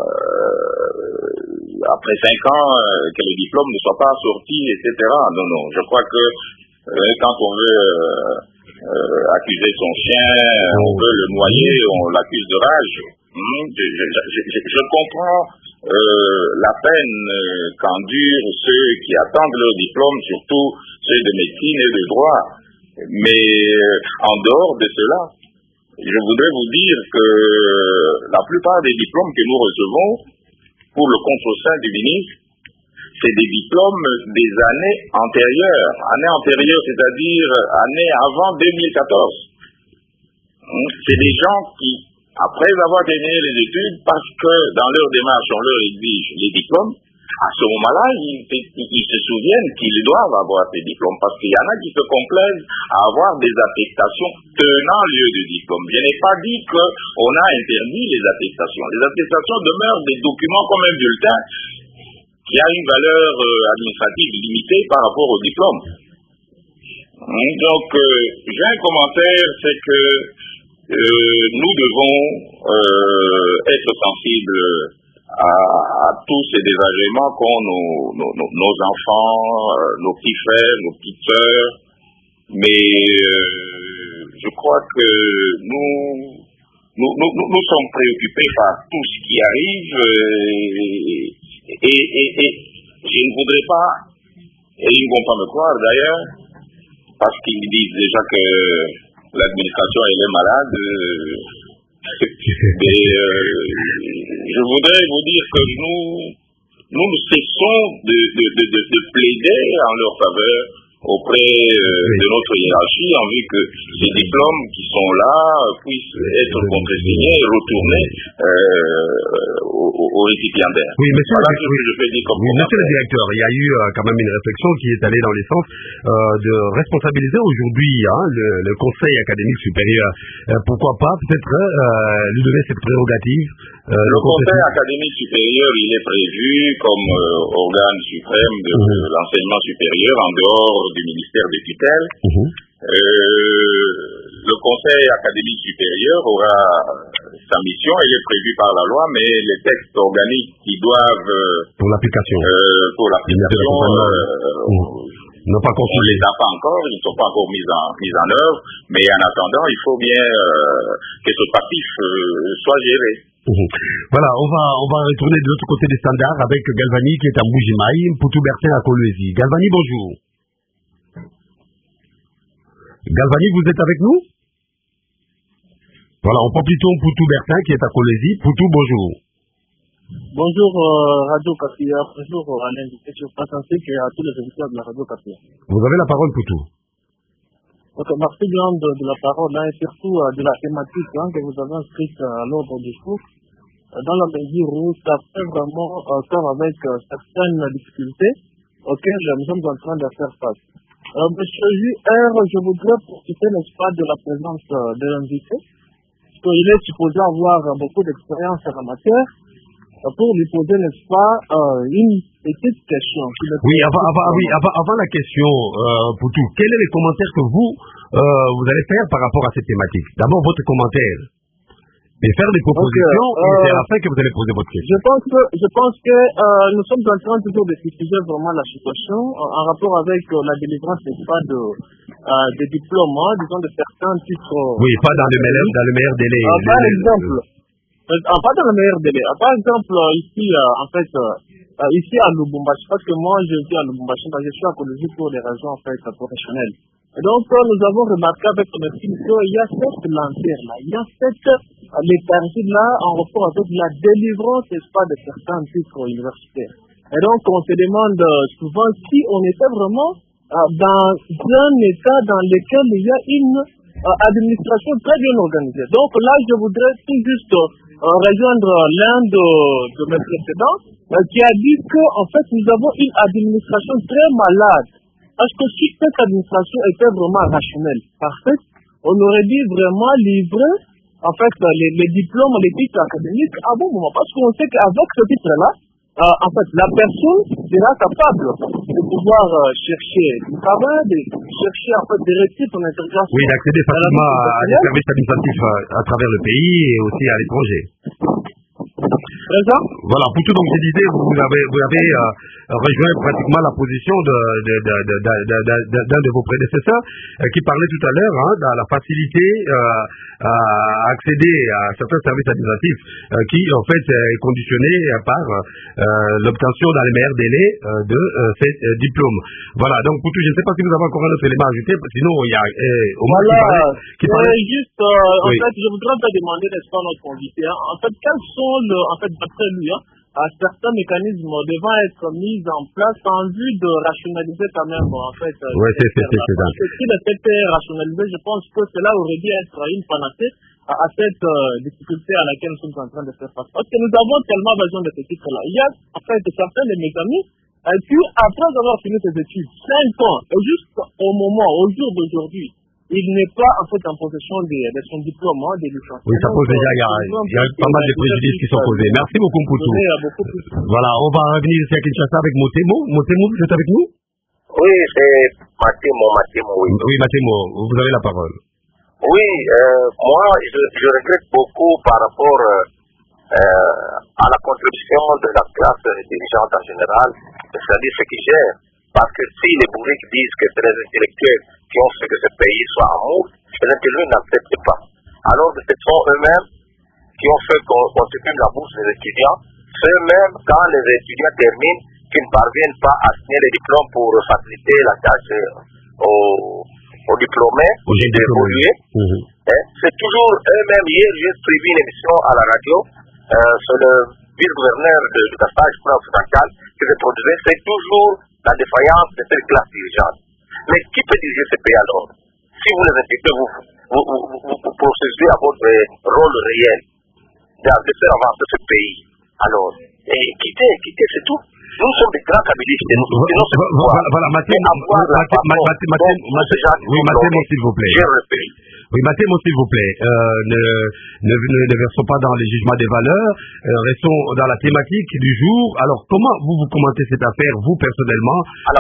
après 5 ans que les diplômes ne soient pas sortis, etc. Non, je crois que quand on veut accuser son chien, on veut le noyer, on l'accuse de rage. Je comprends la peine qu'endurent ceux qui attendent leur diplôme, surtout ceux de médecine et de droit. Mais en dehors de cela, je voudrais vous dire que la plupart des diplômes que nous recevons pour le contre-sein du ministre, c'est des diplômes des années antérieures, c'est-à-dire années avant 2014. C'est des gens qui, après avoir terminé les études, parce que dans leur démarche, on leur exige les diplômes, à ce moment-là, ils se souviennent qu'ils doivent avoir ces diplômes, parce qu'il y en a qui se complaisent à avoir des attestations tenant lieu de diplôme. Je n'ai pas dit qu'on a interdit les attestations. Les attestations demeurent des documents comme un bulletin qui a une valeur administrative limitée par rapport au diplôme. Donc, j'ai un commentaire, c'est que nous devons être sensibles à tous ces désagréments qu'ont nos enfants, nos petits frères, nos petites sœurs, mais je crois que nous sommes préoccupés par tout ce qui arrive et je ne voudrais pas, et ils ne vont pas me croire d'ailleurs, parce qu'ils disent déjà que l'administration elle est malade. Mais je voudrais vous dire que nous cessons de plaider en leur faveur auprès de notre hiérarchie en vue que ces diplômes qui sont là puissent être contresignés et retournés aux récipiendaires. Oui, monsieur, voilà ce que je peux dire comme monsieur le directeur, il y a eu quand même une réflexion qui est allée dans les sens de responsabiliser aujourd'hui le Conseil académique supérieur. Pourquoi pas peut-être lui donner cette prérogative. Le Conseil académique supérieur, il est prévu comme organe suprême de l'enseignement supérieur en dehors du ministère des tutelles. Le Conseil académique supérieur aura sa mission, elle est prévue par la loi, mais les textes organiques qui doivent pour l'application on ne les a pas encore, ils ne sont pas encore mis en œuvre, mais en attendant, il faut bien que ce passif soit géré. Voilà, on va retourner de l'autre côté des standards avec Galvani qui est à Mbujimaï, Poutou Bertin à Kolwezi. Galvani, bonjour. Galvani, vous êtes avec nous? Voilà, on prend plutôt Poutou Bertin qui est à Kolwezi. Poutou, bonjour. Bonjour Radio Kapia, bonjour à l'invité sur Patansique et à tous les auditeurs de la Radio Kapia. Vous avez la parole, Poutou. Donc, merci bien de la parole et surtout de la thématique que vous avez inscrite à l'ordre du jour, dans la mesure où ça fait vraiment corps avec certaines difficultés auxquelles nous sommes en train de faire face. Monsieur JR, je voudrais profiter, n'est-ce pas, de la présence de l'invité, parce qu'il est supposé avoir beaucoup d'expérience en la matière, pour lui poser, n'est-ce pas, une petite question. Oui, avant la question, Poutou, quels sont les commentaires que vous allez faire par rapport à cette thématique? D'abord, votre commentaire. Et faire des propositions, et c'est après que vous allez poser votre question. Je pense que nous sommes en train toujours de discuter vraiment la situation en rapport avec la délivrance, n'est-ce pas, des diplômes, disons de certains titres. Oui, pas dans le meilleur délai. Par exemple, pas dans le meilleur délai. Par exemple, ici, ici à Lubumbashi, parce que moi, je vis à Lubumbashi, je suis à Kolwezi pour des raisons, en fait, professionnelles. Et donc, nous avons remarqué avec notre film qu'il y a cette lenteur-là, il y a cette léthargie-là en rapport avec la délivrance, n'est-ce pas, de certains titres universitaires. Et donc, on se demande souvent si on était vraiment dans un état dans lequel il y a une administration très bien organisée. Donc là, je voudrais tout juste rejoindre l'un de mes précédents qui a dit que en fait nous avons une administration très malade. Parce que si cette administration était vraiment rationnelle, parfaite, on aurait dit vraiment livrer en fait les diplômes, les titres académiques à bon moment. Parce qu'on sait qu'avec ce titre-là, en fait, la personne sera capable de pouvoir chercher du travail, de chercher en fait des récits pour l'intégration. Oui, d'accéder facilement à des services administratifs à travers le pays et aussi à l'étranger. Voilà, pour tout, donc je disais, vous avez rejoint pratiquement la position d'un de vos prédécesseurs qui parlait tout à l'heure dans la facilité à accéder à certains services administratifs qui en fait est conditionné par l'obtention dans les meilleurs délais de ces diplômes. Voilà, donc pour tout, je ne sais pas si vous avez encore un autre élément à ajouter, sinon il y a Omar qui parlait. Juste, en fait, je voudrais te demander, n'est-ce pas, notre invité, en fait, quels sont d'après lui, certains mécanismes devant être mis en place en vue de rationaliser quand même, en fait. Oui, c'est ça. Parce que s'il était rationalisé, je pense que cela aurait dû être une panacée à cette difficulté à laquelle nous sommes en train de faire face. Parce que nous avons tellement besoin de ce titre-là. Il y a, en fait, certains de mes amis qui, après avoir fini ses études, 5 ans, et juste au jour d'aujourd'hui, il n'est pas en fait en possession de son diplôme de licence. Oui, ça pose déjà, il y a pas mal de préjudices qui sont posés. Merci beaucoup pour tout. Voilà, on va revenir ici à Kinshasa avec Motemo. Motemo, vous êtes avec nous? Oui, c'est Matemo, oui. Oui, Matemo, vous avez la parole. Oui, moi, je regrette beaucoup par rapport à la contribution de la classe dirigeante en général, c'est-à-dire ceux qui gèrent. Parce que si les bourriques disent que c'est les intellectuels qui ont fait que ce pays soit en moule, les intellectuels n'acceptent pas. Alors que ce sont eux-mêmes qui ont fait qu'on supprime la bourse des étudiants, ceux-mêmes, quand les étudiants terminent, qui ne parviennent pas à signer les diplômes pour faciliter la tâche aux diplômés d'évoluer. C'est toujours eux-mêmes. Hier, j'ai suivi une émission à la radio sur le vice-gouverneur de Kassai, je crois, occidental, qui se produisait. C'est toujours la défaillance de cette classe dirigeante. Mais qui peut diriger ce pays alors? Si vous les inquiétez, vous procédez à votre rôle réel de faire avancer ce pays. Alors, quittez, c'est tout. Nous sommes des grands kabylistes. Voilà, Matemo, s'il vous plaît. Oui, Matemo, s'il vous plaît. Ne versons pas dans les jugements des valeurs. Restons dans la thématique du jour. Alors, comment vous commentez cette affaire, vous, personnellement?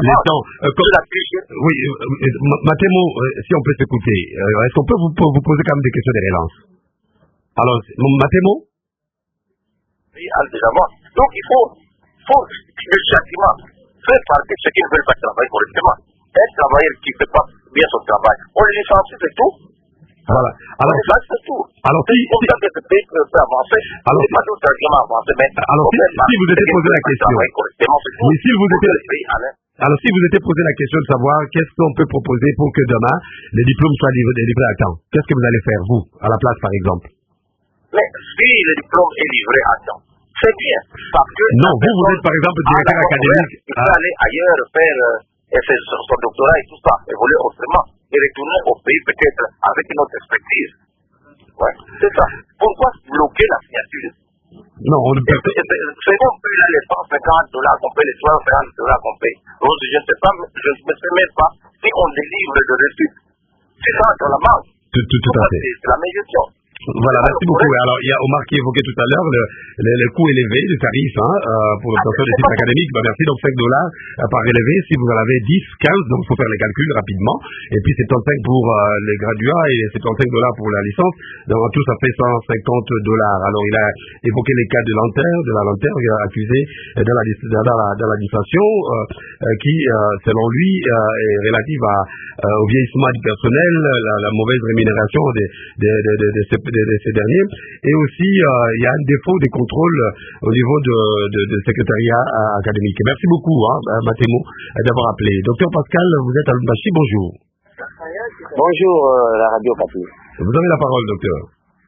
Oui, Matemo, si on peut s'écouter, est-ce qu'on peut vous poser quand même des questions de relance? Alors, Matemo? Oui, donc, il faut le châtiment fait partie de ceux qui ne veulent pas travailler correctement. Un travailleur qui ne fait pas bien son travail, on le licencie, c'est tout. Voilà. Alors, c'est tout. Alors, c'est pour ça que ce pays peut avancer. Alors, pas d'autres arguments avancés, mais alors, si vous étiez posé la question, oui, si vous étiez posé la question de savoir qu'est-ce qu'on peut proposer pour que demain les diplômes soient livrés à temps, qu'est-ce que vous allez faire, vous, à la place, par exemple? Mais si le diplôme est livré à temps, c'est bien. Parce que non, vous êtes par exemple directeur académique. Il peut aller ailleurs faire son doctorat et tout ça, évoluer autrement, et retourner au pays peut-être avec une autre expertise. Ouais, c'est ça. Pourquoi bloquer la signature? Non, on ne peut pas. C'est qu'on paye les $150 qu'on paye, les $250 qu'on paye. Je ne sais pas, je ne sais même pas si on délivre de reçu. C'est ça dans la main. Tout à fait. C'est la meilleure chose. Voilà, merci beaucoup. Alors, il y a Omar qui évoquait tout à l'heure les coûts élevés du tarif pour l'obtention des titres académiques. Merci, donc $5 par élevé. Si vous en avez 10, 15, donc il faut faire les calculs rapidement. Et puis 75 pour les graduats et $75 pour la licence. Donc en tout, ça fait $150. Alors, il a évoqué les cas de la lenteur, il a accusé dans la dissension qui, selon lui, est relative au vieillissement du personnel, la mauvaise rémunération de ces derniers, et aussi il y a un défaut des contrôles au niveau de secrétariat académique. Merci beaucoup, Matemo, d'avoir appelé. Docteur Pascal, vous êtes à Lubumbashi, bonjour. Bonjour, la radio Papi. Vous avez la parole, docteur.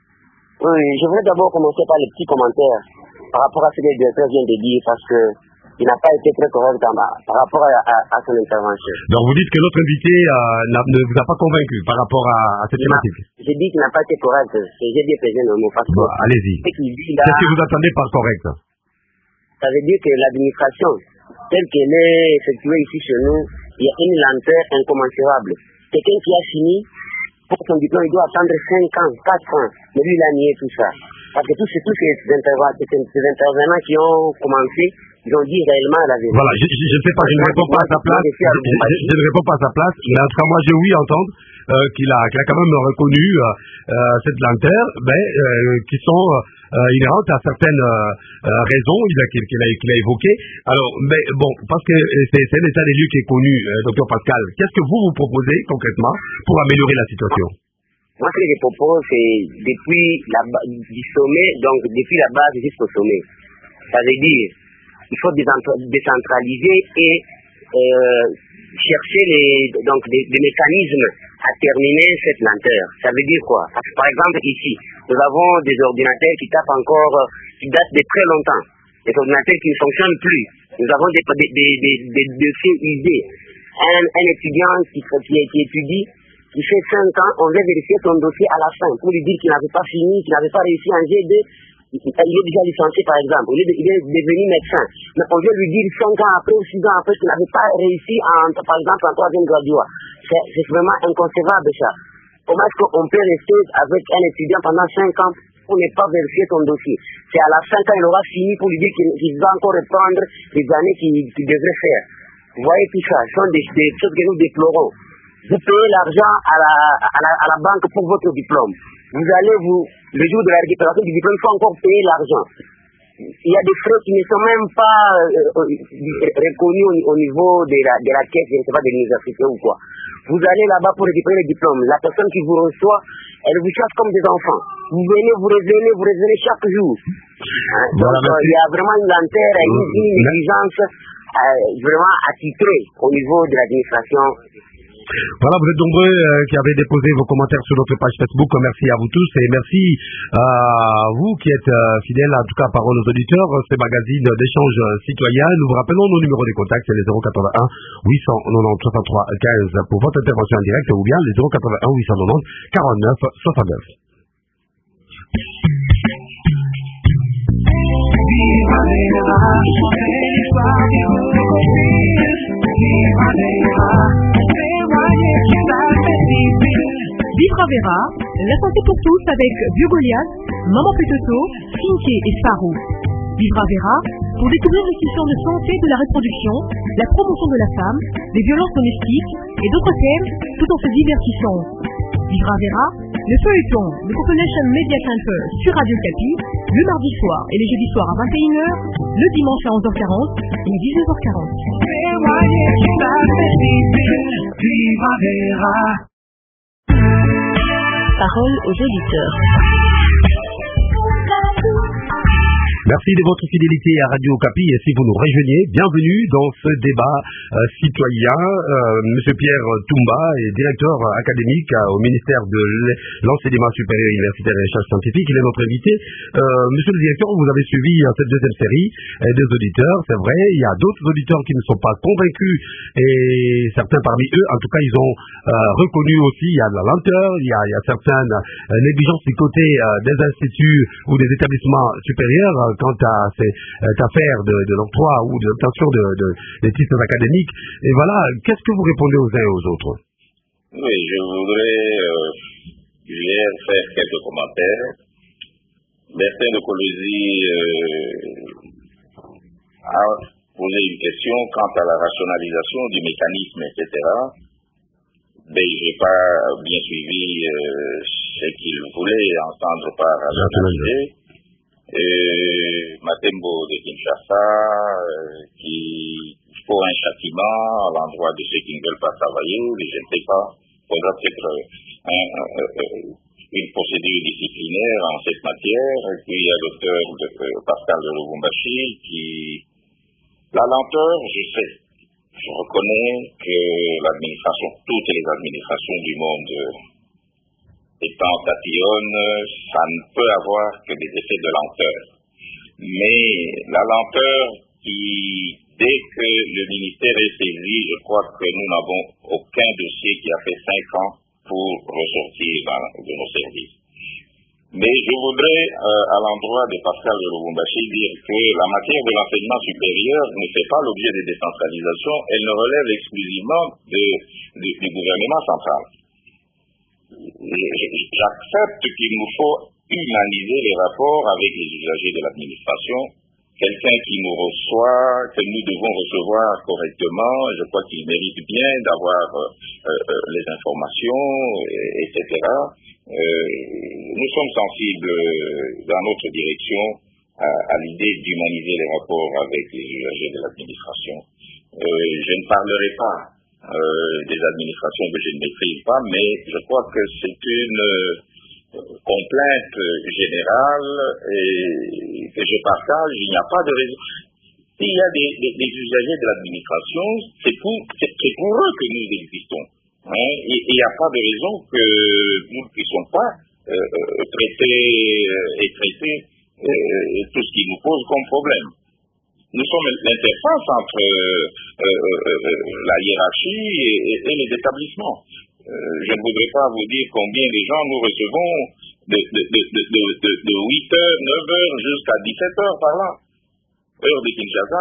Oui, je voudrais d'abord commencer par les petits commentaires par rapport à ce que le directeur vient de dire, parce que il n'a pas été très correct par rapport à son intervention. Donc vous dites que notre invité ne vous a pas convaincu par rapport à cette thématique. J'ai dit qu'il n'a pas été correct. J'ai bien pesé le mot. Bon, allez-y. Qu'est-ce que vous attendez par correct? Ça veut dire que l'administration, telle qu'elle est effectuée ici chez nous, il y a une lenteur incommensurable. Quelqu'un qui a fini, pour son diplôme, il doit attendre 5 ans, 4 ans. Mais lui, il a nié tout ça. Parce que tous ces intervenants qui ont commencé, ils ont dit réellement la vérité. Voilà, je ne sais pas, je ne réponds pas à sa place. Je ne réponds pas à sa place, mais en tout cas, moi, j'ai ouï entendre qu'il a quand même reconnu cette lenteur, qui sont inhérentes à certaines raisons qu'il a évoquées. Alors, mais bon, parce que c'est un état des lieux qui est connu, Dr Pascal, qu'est-ce que vous proposez concrètement pour améliorer la situation? Moi, ce que je propose, c'est depuis du sommet, donc depuis la base jusqu'au sommet. Ça veut dire il faut décentraliser et chercher des mécanismes à terminer cette lenteur. Ça veut dire quoi? Parce que, par exemple, ici, nous avons des ordinateurs qui tapent encore, qui datent de très longtemps. Des ordinateurs qui ne fonctionnent plus. Nous avons des dossiers usés. Un étudiant qui étudie, qui fait 5 ans, on vient vérifier son dossier à la fin pour lui dire qu'il n'avait pas fini, qu'il n'avait pas réussi en G2. Il est déjà licencié, par exemple. Il est devenu médecin. Mais on vient lui dire 5 ans après ou 6 ans après qu'il n'avait pas réussi, par exemple, en 3e graduat. C'est vraiment inconcevable, ça. Comment est-ce qu'on peut rester avec un étudiant pendant 5 ans pour ne pas vérifier son dossier? C'est à la fin, quand il aura fini, pour lui dire qu'il va encore reprendre les années qu'il devrait faire. Vous voyez tout ça. Ce sont des choses que nous déplorons. Vous payez l'argent à la banque pour votre diplôme. Vous allez le jour de la récupération du diplôme, il faut encore payer l'argent. Il y a des frais qui ne sont même pas reconnus au niveau de la caisse, je ne sais pas, de l'université ou quoi. Vous allez là-bas pour récupérer le diplôme. La personne qui vous reçoit, elle vous chasse comme des enfants. Vous venez, vous revenez chaque jour. Donc, il y a vraiment une lenteur, une négligence vraiment attitrée au niveau de l'administration. Voilà, vous êtes nombreux qui avez déposé vos commentaires sur notre page Facebook. Merci à vous tous et merci à vous qui êtes fidèles, en tout cas, parole aux auditeurs. Ce magazine d'échange citoyen. Nous vous rappelons nos numéros de contact, c'est les 081 890 63 15 pour votre intervention en direct ou bien les 081 890 49 69. Vivra Vera, la santé pour tous avec Biogoliath, Maman Pétoto, Finké et Sparrow. Vivra Vera, pour découvrir les questions de santé de la reproduction, la promotion de la femme, les violences domestiques et d'autres thèmes tout en se divertissant. Vivra Vera, le feuilleton, le Population Media Center sur Radio Capi, le mardi soir et les jeudis soirs à 21h, le dimanche à 11h40 et à 19h40. Parole aux auditeurs. Merci de votre fidélité à Radio Capi et si vous nous rejoignez, bienvenue dans ce débat citoyen. Monsieur Pierre Toumba est directeur académique au ministère de l'enseignement supérieur universitaire et des recherches scientifiques. Il est notre invité. Monsieur le directeur, vous avez suivi cette deuxième série des auditeurs. C'est vrai, il y a d'autres auditeurs qui ne sont pas convaincus et certains parmi eux, en tout cas, ils ont reconnu aussi il y a de la lenteur, il y a certaines négligences du côté des instituts ou des établissements supérieurs quant à cette affaire de l'octroi ou de l'obtention des titres académiques. Et voilà, qu'est-ce que vous répondez aux uns et aux autres? Oui, je voudrais hier faire quelques commentaires. Bertin de Colosie a posé une question quant à la rationalisation du mécanisme, etc. Mais je n'ai pas bien suivi ce qu'il voulait entendre par rationaliser. Matembo de Kinshasa, qui pour un châtiment à l'endroit de ceux qui ne veulent pas travailler, ou je ne sais pas, faudra peut-être une procédure disciplinaire en cette matière. Et puis il y a l'auteur de Pascal de Lubumbashi qui, la lenteur, je sais, je reconnais que l'administration, toutes les administrations du monde étant tatillonne, ça ne peut avoir que des effets de lenteur. Mais la lenteur qui que le ministère est saisi, je crois que nous n'avons aucun dossier qui a fait 5 ans pour ressortir de nos services. Mais je voudrais, à l'endroit de Pascal Lubumbashi, dire que la matière de l'enseignement supérieur ne fait pas l'objet de décentralisation, elle ne relève exclusivement du gouvernement central. J'accepte qu'il nous faut humaniser les rapports avec les usagers de l'administration. Quelqu'un qui nous reçoit, que nous devons recevoir correctement, je crois qu'il mérite bien d'avoir les informations, etc. Nous sommes sensibles dans notre direction à l'idée d'humaniser les rapports avec les usagers de l'administration. Je ne parlerai pas des administrations que je ne maîtrise pas, mais je crois que c'est une complainte générale et que je partage. Il n'y a pas de raison. S'il y a des usagers de l'administration, c'est pour eux que nous existons. Il n'y a pas de raison que nous ne puissions pas traiter tout ce qui nous pose comme problème. Nous sommes l'interface entre la hiérarchie et les établissements. Je ne voudrais pas vous dire combien de gens nous recevons de 8h, 9h jusqu'à 17h par là. Heure de Kinshasa,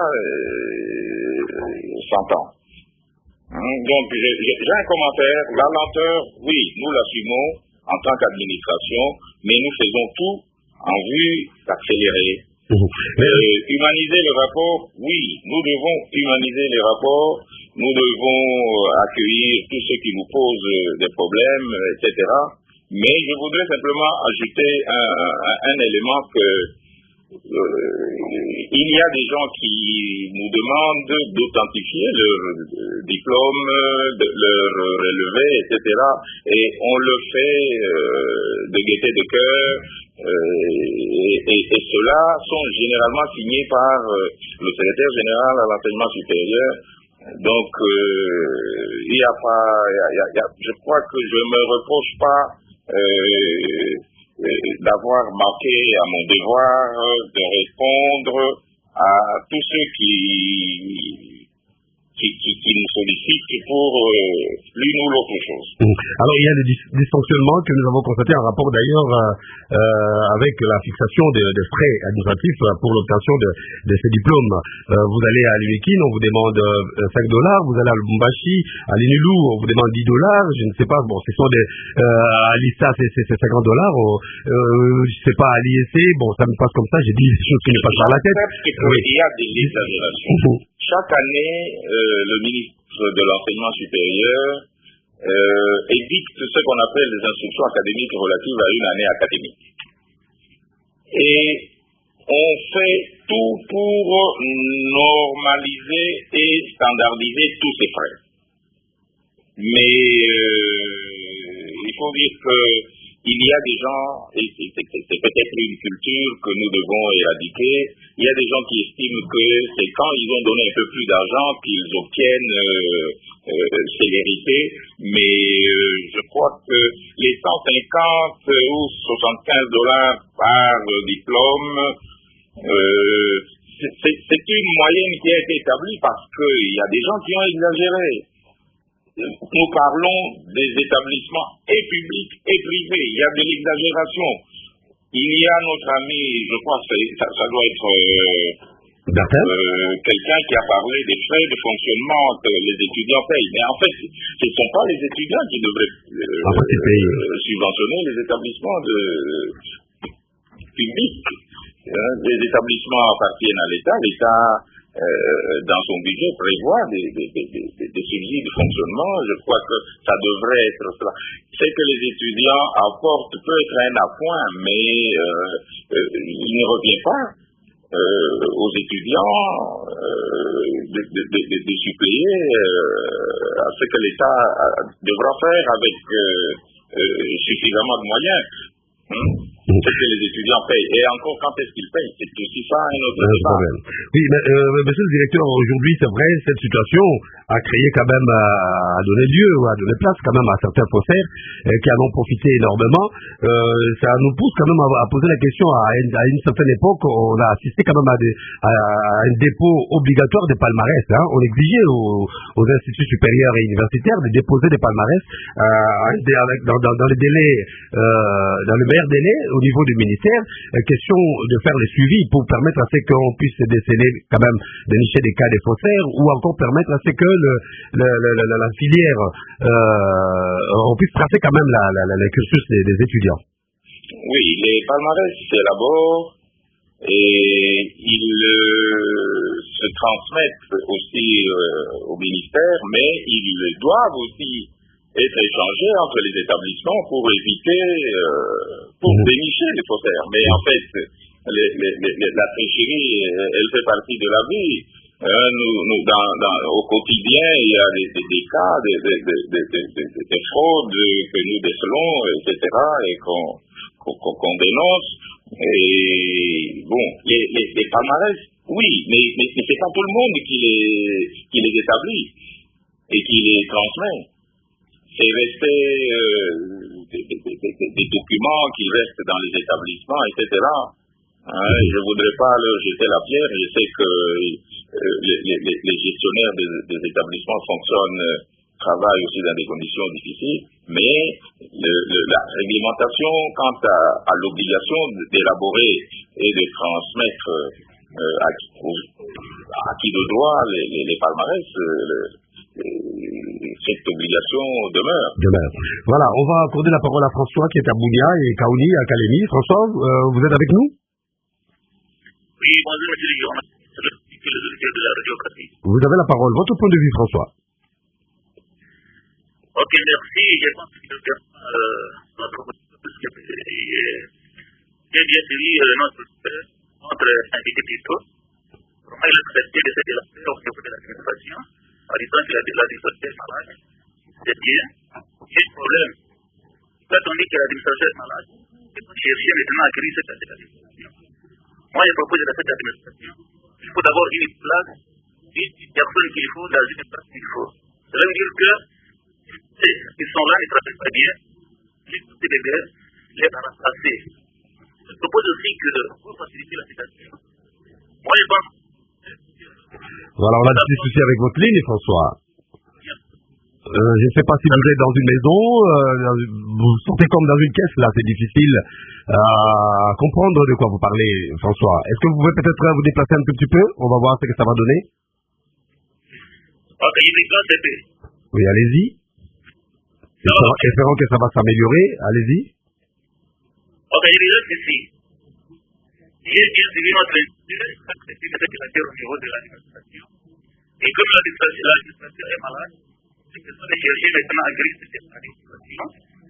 100 ans. Donc, j'ai un commentaire. La lenteur, oui, nous l'assumons en tant qu'administration, mais nous faisons tout en vue d'accélérer. Humaniser le rapport, oui, nous devons humaniser les rapports, nous devons accueillir tous ceux qui nous posent des problèmes, etc. Mais je voudrais simplement ajouter un élément que il y a des gens qui nous demandent d'authentifier leur diplôme, leur relevé, etc. Et on le fait de gaieté de cœur. Et ceux-là sont généralement signés par le secrétaire général à l'enseignement supérieur. Donc, il n'y a pas, je crois que je ne me reproche pas d'avoir manqué à mon devoir de répondre à tous ceux qui nous sollicitent pour l'une ou l'autre chose. Alors il y a des dysfonctionnements que nous avons constatés en rapport d'ailleurs avec la fixation des frais administratifs pour l'obtention de ces diplômes. Vous allez à l'UEKIN, on vous demande $5, vous allez à Lubumbashi, à l'INULU, on vous demande $10, je ne sais pas, bon, ce sont des à l'ISTA c'est $50, je sais pas, à l'IEC, bon, ça me passe comme ça, j'ai dit des choses qui me passent par la tête. Il y a des exagérations. Chaque année, le ministre de l'enseignement supérieur édicte ce qu'on appelle les instructions académiques relatives à une année académique. Et on fait tout pour normaliser et standardiser tous ces frais. Mais il faut dire que il y a des gens, et c'est peut-être une culture que nous devons éradiquer, il y a des gens qui estiment que c'est quand ils ont donné un peu plus d'argent qu'ils obtiennent célérité, mais je crois que les $150 ou $75 par diplôme, c'est une moyenne qui a été établie parce qu'il y a des gens qui ont exagéré. Nous parlons des établissements et publics et privés. Il y a de l'exagération. Il y a notre ami, je crois que ça doit être quelqu'un qui a parlé des frais de fonctionnement que les étudiants payent. Mais en fait, ce ne sont pas les étudiants qui devraient subventionner les établissements publics. Les établissements appartiennent à l'État. L'État dans son budget prévoit des subsides de fonctionnement. Je crois que ça devrait être cela. C'est que les étudiants apportent peut-être un appoint, mais il ne revient pas aux étudiants de suppléer à ce que l'État devra faire avec suffisamment de moyens. C'est que les étudiants payent. Et encore, quand est-ce qu'ils payent? C'est aussi ça un autre débat. Oui, mais monsieur le directeur, aujourd'hui, c'est vrai, cette situation a créé quand même, a donné lieu, ou a donné place quand même à certains faussaires qui en ont profité énormément. Ça nous pousse quand même à poser la question, à une certaine époque, on a assisté quand même à un dépôt obligatoire des palmarès. Hein. On exigeait aux instituts supérieurs et universitaires de déposer des palmarès dans les délais, dans le meilleur délai au niveau du ministère. Question de faire le suivi pour permettre à ce qu'on puisse déceler quand même, dénicher des cas des faussaires, ou encore permettre à ce que la filière, on puisse tracer quand même le cursus des étudiants. Oui, les palmarès s'élaborent et ils se transmettent aussi au ministère, mais ils doivent aussi être échangés entre les établissements pour éviter, pour dénicher les faussaires. Mais en fait, la tricherie, elle fait partie de la vie. Au quotidien, il y a des cas, des fraudes que nous décelons, etc., et qu'on dénonce. Et bon, les palmarès, oui, mais c'est pas tout le monde qui les établit et qui les transmet. C'est resté des documents qui restent dans les établissements, etc. Je voudrais pas leur jeter la pierre. Je sais que les gestionnaires des établissements travaillent aussi dans des conditions difficiles, mais la réglementation quant à l'obligation d'élaborer et de transmettre à qui de droit les palmarès, cette obligation demeure. Voilà, on va accorder la parole à François qui est à Bounia et Kaouni à Kalemi. François, vous êtes avec nous? Oui, bonjour monsieur le journaliste, le directeur de la radio Okapi. Vous avez la parole, votre point de vue, François. Ok, merci. Je pense que notre j'ai bien suivi notre invité plutôt. Vraiment, il a accepté de faire de la paix au niveau de l'administration. En disant que l'administration est malade, c'est bien. Il y a un problème. Quand on dit que l'administration est malade, il faut chercher maintenant à créer cette administration. Moi, je propose à cette administration, il faut d'abord une place, une personne qu'il faut, dans une place qu'il faut. Cela veut dire que ils sont là, ils ne travaillent pas bien, ils sont des grèves, les remplacer. Je propose aussi que pour faciliter la situation. Moi, je pense. Voilà, on a des soucis avec votre ligne, François. Je ne sais pas si vous êtes dans une maison, vous vous sentez comme dans une caisse, là, c'est difficile à comprendre de quoi vous parlez, François. Est-ce que vous pouvez peut-être vous déplacer un tout petit peu? On va voir ce que ça va donner. Ok, il est grand, c'est. Oui, allez-y. Espérons que ça va s'améliorer, allez-y. Ok, il reste ici. J'ai bien suivi notre administration au niveau de l'administration. Et comme l'administration est malade, c'est que ça va chercher maintenant à créer cette administration.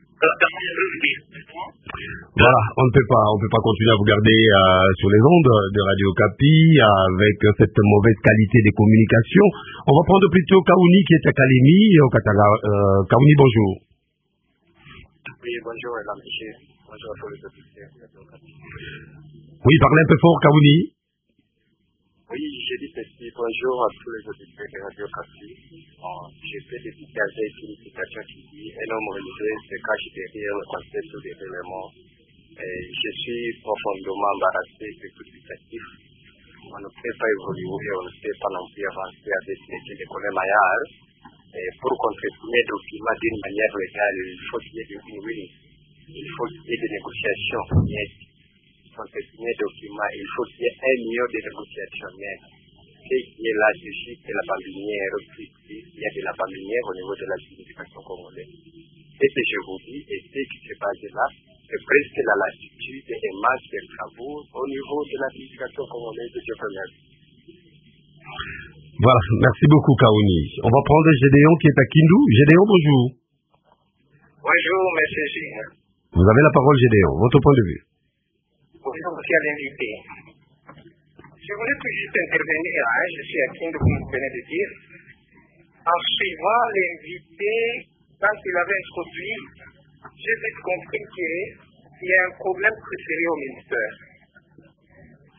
Voilà, on ne peut pas continuer à vous garder sur les ondes de Radio Okapi avec cette mauvaise qualité des communications. On va prendre plutôt Kaouni qui est à Kalemi au Katanga. Kaouni, bonjour. Oui, bonjour, mesdames et messieurs. Bonjour à tous les auditeurs de Radio Okapi. Oui, parlez un peu fort, Kaouni. Oui, je dis ceci, bonjour à tous les auditeurs de Radio Okapi. Je fais des dédicacer une citation qui dit « Un homme religieux se cache derrière le concept de l'élément ». Je suis profondément embarrassé de tout initiative. On ne peut pas évoluer, on ne peut pas non plus avancer avec les écoles maillards. Pour contribuer aux documents d'une manière légale, il faut qu'il y ait des win-win. Il faut qu'il y ait des négociations. Contribuer aux documents, il faut qu'il y ait un million de négociations. Ce qui est là, c'est la bambinière, il y a de la bambinière au niveau de la signification congolaise. Ce que je vous dis, et ce qui se passe là, c'est presque la latitude et masse des travaux au niveau de la signification congolaise. Je vous remercie. Voilà, merci beaucoup Kaouni. On va prendre Gédéon qui est à Kindu. Gédéon, bonjour. Bonjour, monsieur Gilles. Vous avez la parole, Gédéon. Votre point de vue. Bonjour, monsieur l'invité. Je voulais tout juste intervenir, je suis à Kindu, comme vous venez de dire, en suivant l'invité, quand il avait introduit, j'ai vite compris qu'il y a un problème très sérieux au ministère.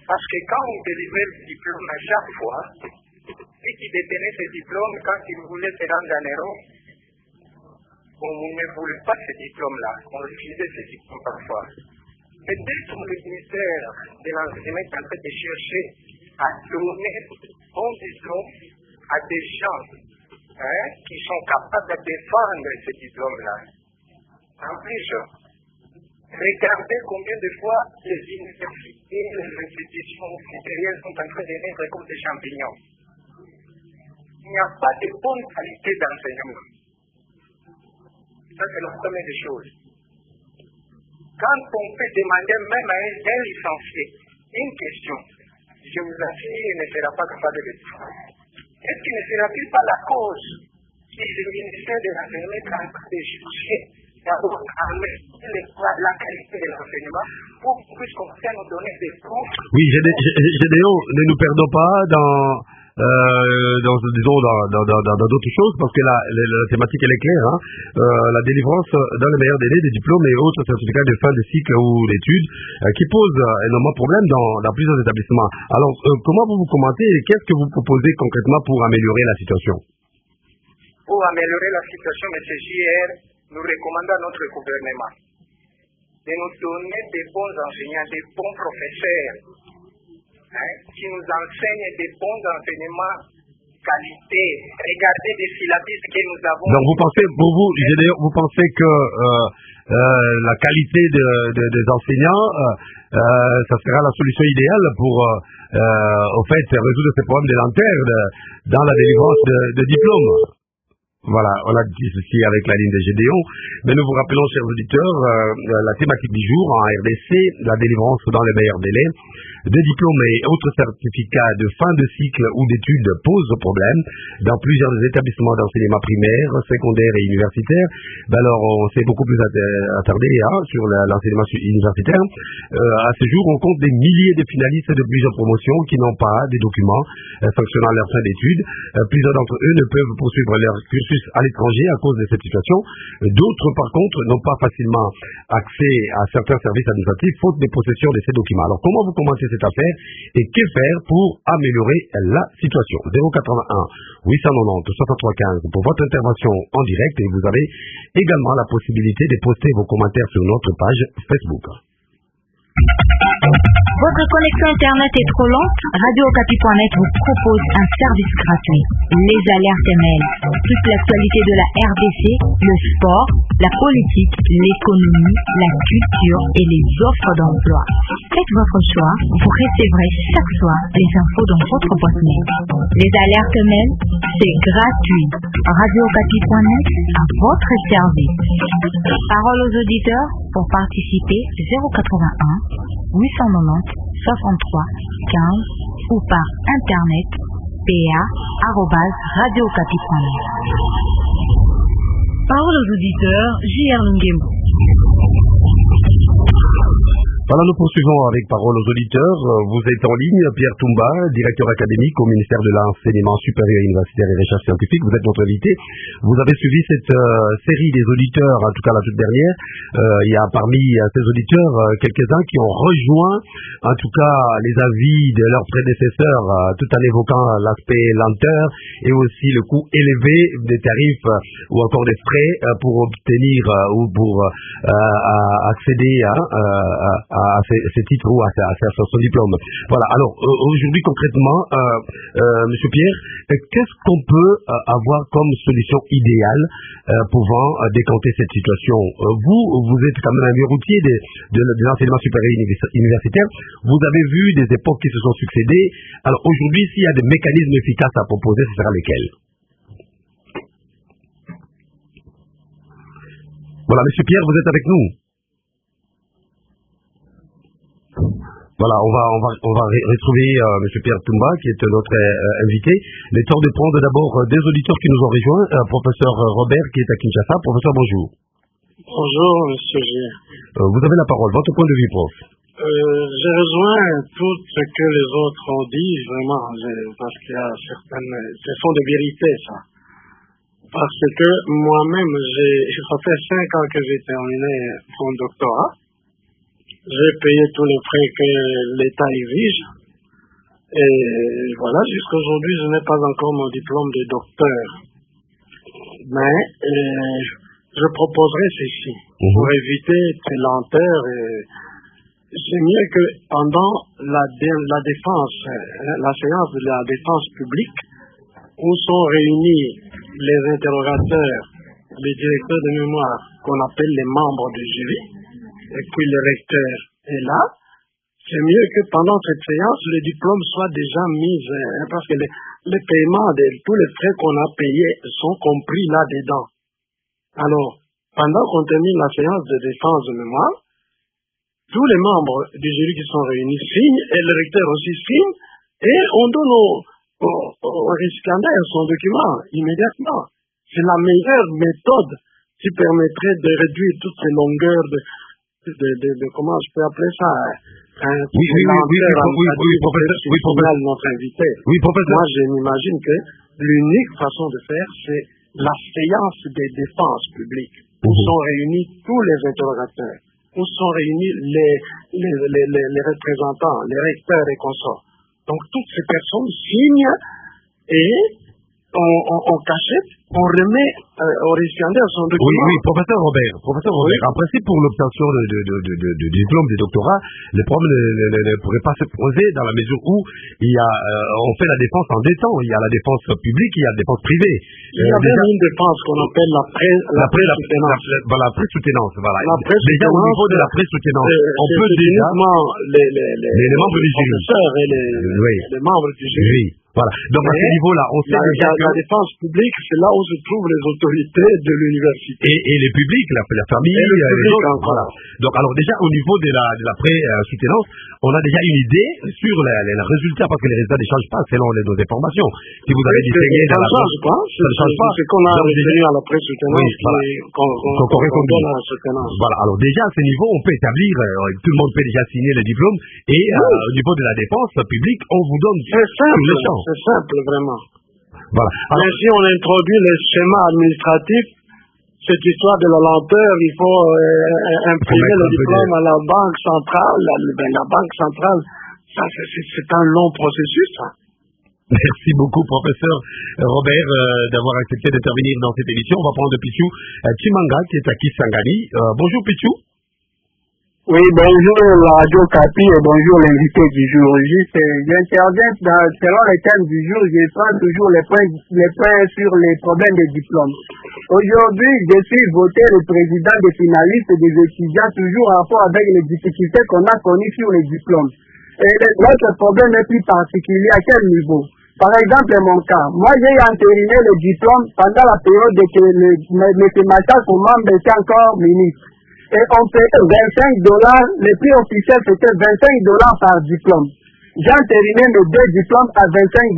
Parce que quand on délivrait le diplôme à chaque fois, et qui détenait ce diplôme, quand il voulait se rendre en Europe, on ne voulait pas ce diplôme-là. On refusait ce diplôme parfois. Peut-être que le ministère de l'enseignement est en train de chercher à donner bon diplôme à des gens qui sont capables de défendre ce diplôme-là. En plus, regardez combien de fois les universités, les institutions supérieures sont en train de naître comme des champignons. Il n'y a pas de bonne qualité d'enseignement. Ça, c'est la première des choses. Quand on peut demander même à un licencié une question, je vous assure, il ne sera pas capable de répondre. Est-ce qu'il ne sera-t-il pas la cause que le ministère de l'enseignement est en train de chercher d'abord à mettre la qualité de l'enseignement pour qu'on puisse commencer à nous donner des cours? Oui, Gédéon, ne nous perdons pas dans d'autres choses, parce que la thématique elle est claire, hein. La délivrance dans le meilleur délai des diplômes et autres certificats de fin de cycle ou d'études qui posent énormément de problèmes dans plusieurs établissements. Alors, comment vous commentez et qu'est-ce que vous proposez concrètement pour améliorer la situation? Pour améliorer la situation, M. JR, nous recommandons à notre gouvernement de nous donner des bons enseignants, des bons professeurs, qui nous enseignent des bons enseignements qualité. Regardez des syllabistes que nous avons. Donc vous pensez, pour vous, vous pensez que la qualité des enseignants, ça sera la solution idéale pour, au fait, résoudre ces problèmes de lenteur dans la délivrance de diplômes? Voilà, on a dit ceci avec la ligne de Gédéon, mais nous vous rappelons, chers auditeurs, la thématique du jour en RDC, la délivrance dans les meilleurs délais de diplômes et autres certificats de fin de cycle ou d'études pose problème dans plusieurs établissements d'enseignement primaire, secondaire et universitaire. Alors, on s'est beaucoup plus attardé sur l'enseignement universitaire. À ce jour, on compte des milliers de finalistes de plusieurs promotions qui n'ont pas des documents sanctionnant leur fin d'études. Plusieurs d'entre eux ne peuvent poursuivre leur cursus à l'étranger à cause de cette situation. D'autres, par contre, n'ont pas facilement accès à certains services administratifs faute de possession de ces documents. Alors, comment vous commentez cette affaire et que faire pour améliorer la situation? 081 890 63 15 pour votre intervention en direct, et vous avez également la possibilité de poster vos commentaires sur notre page Facebook. Votre connexion Internet est trop lente? RadioOkapi.net vous propose un service gratuit. Les alertes mail. Toute l'actualité de la RDC, le sport, la politique, l'économie, la culture et les offres d'emploi. Faites votre choix, vous recevrez chaque soir les infos dans votre boîte mail. Les alertes mail, c'est gratuit. RadioOkapi.net à votre service. Parole aux auditeurs pour participer 081 890 63 15 ou par internet pa@radiocapi.net. Parole aux auditeurs, J.R. Lungembo. Voilà, nous poursuivons avec parole aux auditeurs. Vous êtes en ligne, Pierre Toumba, directeur académique au ministère de l'Enseignement supérieur universitaire et recherche scientifique. Vous êtes notre invité. Vous avez suivi cette série des auditeurs, en tout cas la toute dernière. Il y a parmi ces auditeurs quelques-uns qui ont rejoint, en tout cas, les avis de leurs prédécesseurs, tout en évoquant l'aspect lenteur et aussi le coût élevé des tarifs ou encore des frais pour obtenir ou pour accéder à ces titres ou à son diplôme. Voilà. Alors, aujourd'hui, concrètement, Monsieur Pierre, qu'est-ce qu'on peut avoir comme solution idéale pouvant décanter cette situation? Vous êtes quand même un vieux routier de l'enseignement supérieur universitaire. Vous avez vu des époques qui se sont succédées. Alors, aujourd'hui, s'il y a des mécanismes efficaces à proposer, ce sera lesquels? Voilà, Monsieur Pierre, vous êtes avec nous? Voilà, on va retrouver Monsieur Pierre Toumba, qui est notre invité. Il est temps de prendre d'abord des auditeurs qui nous ont rejoints. Professeur Robert, qui est à Kinshasa. Professeur, bonjour. Bonjour, Monsieur G. Vous avez la parole. Votre point de vue, prof. Je rejoins tout ce que les autres ont dit, vraiment, parce qu'il y a certaines... Ce sont des vérités, ça. Parce que moi-même, ça fait 5 ans que j'ai terminé mon doctorat. J'ai payé tous les frais que l'État exige. Et voilà, jusqu'à aujourd'hui, je n'ai pas encore mon diplôme de docteur. Mais je proposerai ceci pour éviter ces lenteurs. C'est mieux que pendant la défense, la séance de la défense publique, où sont réunis les interrogateurs, les directeurs de mémoire, qu'on appelle les membres du jury, et puis le recteur est là, c'est mieux que pendant cette séance, le diplôme soit déjà mis, parce que les paiements de tous les frais qu'on a payés sont compris là-dedans. Alors, pendant qu'on termine la séance de défense de mémoire, tous les membres du jury qui sont réunis signent, et le recteur aussi signe, et on donne au récipiendaire son document immédiatement. C'est la meilleure méthode qui permettrait de réduire toutes ces longueurs de comment je peux appeler ça, professeur. Notre invité. Oui, professeur. Moi, je m'imagine que l'unique façon de faire, c'est la séance des défenses publiques, où sont réunis tous les interrogateurs, où sont réunis les représentants, les recteurs et consorts. Donc, toutes ces personnes signent et on cachette, on remet au récipiendaire son document. Oui, professeur Robert. Oui. En principe, pour l'obtention du diplôme de doctorat, le problème ne pourrait pas se poser dans la mesure où on fait la défense en deux temps. Il y a la défense publique, il y a la défense privée. Il y a même une défense qu'on appelle la pré-soutenance. La pré-soutenance, voilà. Déjà, au niveau de la pré-soutenance, on peut déjà... les membres du jury. Les membres du jury. Voilà. Donc à ce niveau-là, on sait déjà que la défense publique, c'est là où se trouvent les autorités de l'université. Et les publics, la famille, les autres. Voilà. Donc alors déjà au niveau de la pré-soutenance, on a déjà une idée sur les résultats, parce que les résultats ne changent pas selon nos informations. Si vous avez distingué ça ne change pas. Ça ne change pas. C'est qu'on a retenu à la pré-soutenance qu'on donne à la soutenance. Voilà. Alors déjà à ce niveau, on peut établir, tout le monde peut déjà signer le diplôme, et au niveau de la défense publique, on vous donne tous les champs. C'est simple, vraiment. Voilà. Alors, si on introduit les schémas administratifs, cette histoire de la lenteur, il faut imprimer le diplôme à la banque centrale. La banque centrale, ça, c'est un long processus. Ça. Merci beaucoup, professeur Robert, d'avoir accepté d'intervenir dans cette émission. On va prendre Pichou Chimanga, qui est à Kisangani. Bonjour, Pichou. Oui, bonjour la Radio Capi et bonjour l'invité du jour. J'interviens selon les thèmes du jour, je prends toujours les points sur les problèmes des diplômes. Aujourd'hui, je suis voté le président des finalistes et des étudiants, toujours en rapport avec les difficultés qu'on a connues sur les diplômes. Et notre problème est plus particulier à quel niveau? Par exemple, mon cas, moi j'ai entériné le diplôme pendant la période que M. Machar Koumambe était encore ministre. Et on payait $25, le prix officiel c'était $25 par diplôme. J'ai entériné mes deux diplômes à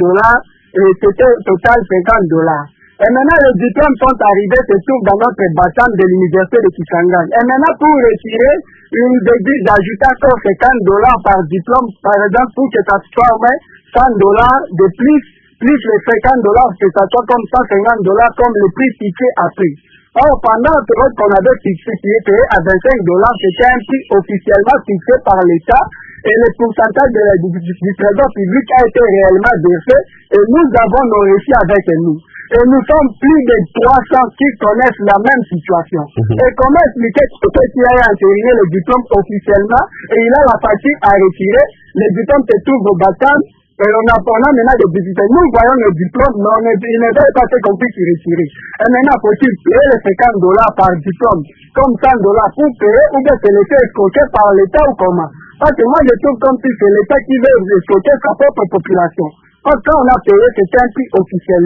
$25 et c'était total $50. Et maintenant les diplômes sont arrivés, se trouvent dans notre bassin de l'université de Kisangani. Et maintenant pour retirer, une déduit d'ajouter encore $50 par diplôme, par exemple pour que ça soit au moins $100 de plus les $50 que ça soit comme $150 comme le prix fixé à prix. Or, pendant la période qu'on avait fixé, qui est payé à $25, c'était un prix officiellement fixé par l'État et le pourcentage du trésor public a été réellement versé et nous avons nos récits avec nous. Et nous sommes plus de 300 qui connaissent la même situation. Et comment expliquer quelqu'un qui a entériné le diplôme officiellement et il a la partie à retirer, le diplôme se trouve au bassin. Et on a maintenant des difficultés. Nous voyons le diplôme, mais il ne veut pas qu'on puisse y retirer. Et maintenant, faut-il payer les $50 par diplôme, comme $100 pour payer, ou bien se laisser escroquer par l'État ou comment? Parce que moi, je trouve comme si c'est l'État qui veut escroquer sa propre population. Quand on a payé, c'est un prix officiel,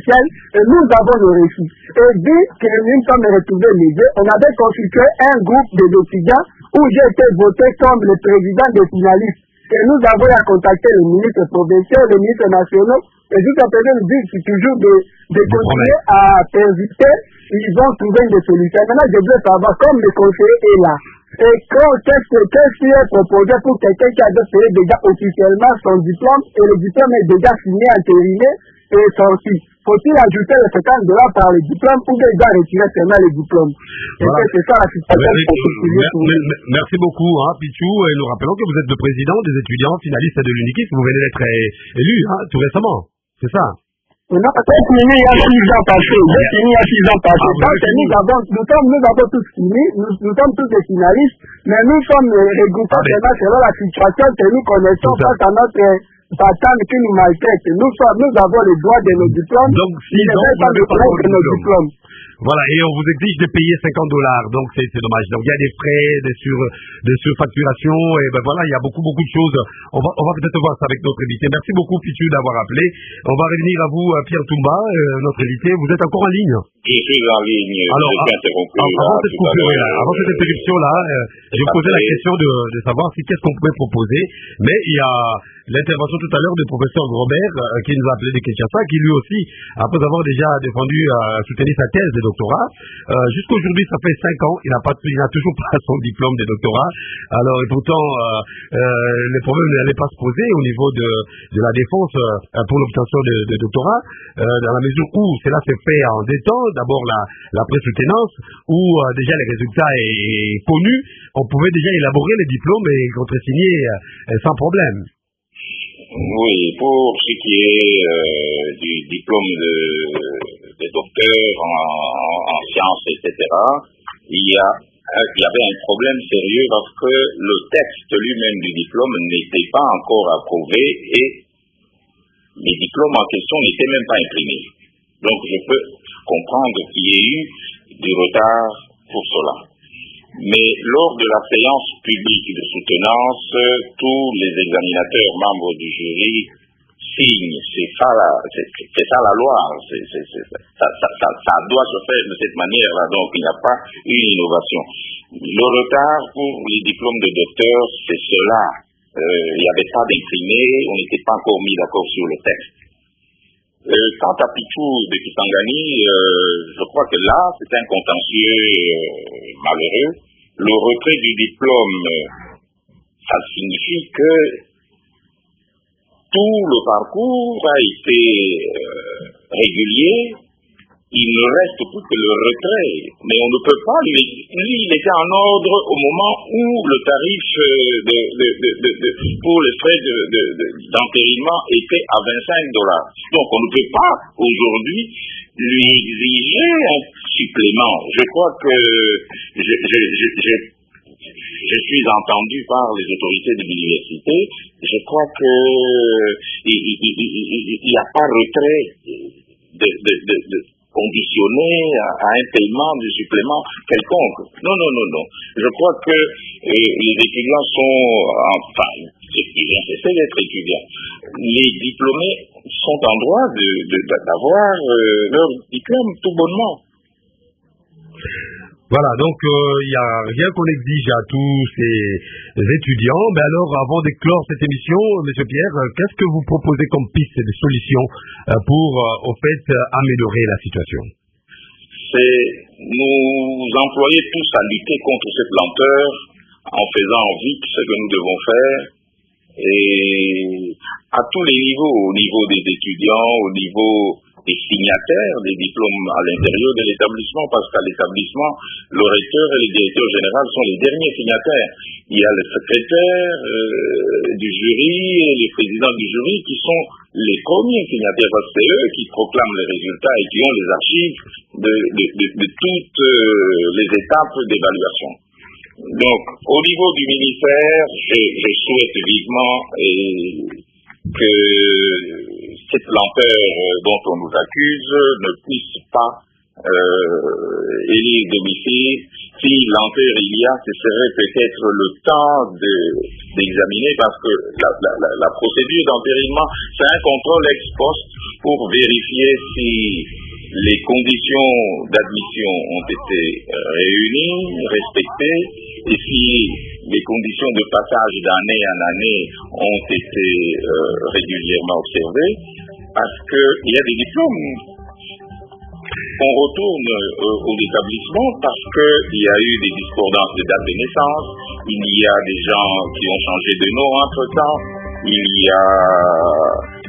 et nous avons le récit. Et dit que nous sommes retrouvés lésés, on avait constitué un groupe d'étudiants où j'ai été voté comme le président des finalistes. Et nous avons à contacter les ministres provinciaux, les ministres nationaux, et jusqu'à présent, nous disent c'est toujours de continuer à persister, ils vont trouver des solutions. Maintenant, je veux savoir, comme le conseiller est là, et qu'est-ce qui est proposé pour quelqu'un qui a payé déjà officiellement son diplôme, et le diplôme est déjà signé, entériné, et sorti. faut-il ajouter les $50 par les diplômes ou bien il doit retirer seulement les diplômes? Voilà. C'est ça la situation. Merci beaucoup, Pichou. Et nous rappelons que vous êtes le président des étudiants finalistes de l'UNIKIS. Vous venez d'être élu tout récemment. C'est ça? On a peut-être fini il y a 6 ans passés. J'ai fini il y a 6 ans passés. Donc nous avons tous fini, nous sommes tous des finalistes, mais nous sommes regroupés selon la situation que nous connaissons face à notre patente qui nous maltraite. Nous avons les droits de nos diplômes. Donc, si nous n'avons pas de droits de nos diplômes. Voilà, et on vous exige de payer $50, donc c'est dommage. Donc il y a des frais, des surfacturations, et ben voilà, il y a beaucoup de choses. On va peut-être voir ça avec notre invité. Merci beaucoup, Pichu, d'avoir appelé. On va revenir à vous, Pierre Toumba, notre invité. Vous êtes encore en ligne? Je suis en ligne. Alors, avant cette interruption-là, je posais la question de savoir qu'est-ce qu'on pouvait proposer, mais il y a l'intervention tout à l'heure du professeur Robert qui nous a appelé de Kinshasa, qui lui aussi, après avoir déjà défendu, soutenu sa thèse de doctorat, jusqu'aujourd'hui, ça fait 5 ans, il n'a toujours pas son diplôme de doctorat. Alors, et pourtant, les problèmes n'allaient pas se poser au niveau de la défense pour l'obtention de doctorat, dans la mesure où cela s'est fait en 2 temps. D'abord la pré-soutenance, où déjà les résultats est connus, on pouvait déjà élaborer les diplômes et contresigner sans problème. Oui, pour ce qui est du diplôme de docteur en sciences, etc., il y avait un problème sérieux parce que le texte lui-même du diplôme n'était pas encore approuvé et les diplômes en question n'étaient même pas imprimés. Donc je peux comprendre qu'il y ait eu du retard pour cela. Mais lors de la séance publique de soutenance, tous les examinateurs membres du jury signent. C'est ça la loi. Ça doit se faire de cette manière-là. Donc il n'y a pas une innovation. Le retard pour les diplômes de docteur, c'est cela. Il n'y avait pas d'imprimé, on n'était pas encore mis d'accord sur le texte. Quant à Pichou de Kisangani, je crois que là, c'est un contentieux malheureux. Le retrait du diplôme, ça signifie que tout le parcours a été régulier. Il ne reste plus que le retrait. Mais on ne peut pas, lui, il était en ordre au moment où le tarif pour les frais d'entérinement était à $25. Donc on ne peut pas aujourd'hui lui exiger un supplément. Je crois que je suis entendu par les autorités de l'université. Je crois que il n'y a pas retrait conditionné à un paiement du supplément quelconque. Non. Je crois que les étudiants sont, ils ont cessé d'être étudiants. Les diplômés sont en droit d'avoir leur diplôme tout bonnement. Voilà, donc il n'y a rien qu'on exige à tous ces étudiants. Mais alors, avant d'éclore cette émission, M. Pierre, qu'est-ce que vous proposez comme piste de solution pour, au fait, améliorer la situation? C'est nous employer tous à lutter contre cette lenteur en faisant vite ce que nous devons faire et à tous les niveaux, au niveau des étudiants, au niveau des signataires des diplômes à l'intérieur de l'établissement, parce qu'à l'établissement, le recteur et le directeur général sont les derniers signataires. Il y a le secrétaire du jury et les présidents du jury qui sont les premiers signataires, parce que c'est eux qui proclament les résultats et qui ont les archives de toutes les étapes d'évaluation. Donc, au niveau du ministère, je souhaite vivement que cette lenteur dont on nous accuse ne puisse pas élire domicile. Si lenteur il y a, ce serait peut-être le temps d'examiner, parce que la procédure d'entérinement, c'est un contrôle ex post pour vérifier si les conditions d'admission ont été réunies, respectées, et si les conditions de passage d'année en année ont été régulièrement observées, parce qu'il y a des diplômes. On retourne aux établissements parce qu'il y a eu des discordances de date de naissance, il y a des gens qui ont changé de nom entre-temps, il y a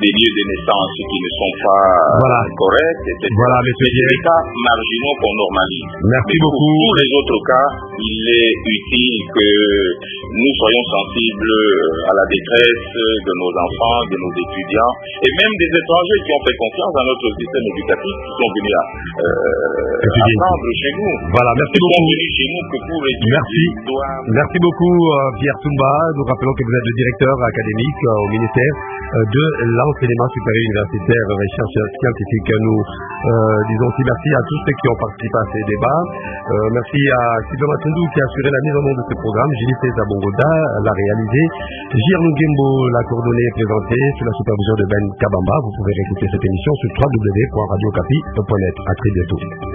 des lieux de naissance qui ne sont pas corrects, etc. Voilà, mais c'est des cas marginaux qu'on normalise. Merci beaucoup. Pour tous les autres cas, il est utile que nous soyons sensibles à la détresse de nos enfants, de nos étudiants, et même des étrangers qui ont fait confiance dans notre système éducatif, qui sont venus apprendre chez nous. Voilà, merci beaucoup. Ils sont venus chez nous que pour étudier. Merci beaucoup, Pierre Toumba. Nous rappelons que vous êtes le directeur académique au ministère de l'enseignement supérieur universitaire et recherche scientifique. Nous disons aussi merci à tous ceux qui ont participé à ces débats. Merci à Sylvain Matundou qui a assuré la mise en œuvre de ce programme. Gilles Zabongoda l'a réalisé. Girlou Gembo l'a coordonné et présenté sous la supervision de Ben Kabamba. Vous pouvez réécouter cette émission sur www.radiocapi.net. À très bientôt.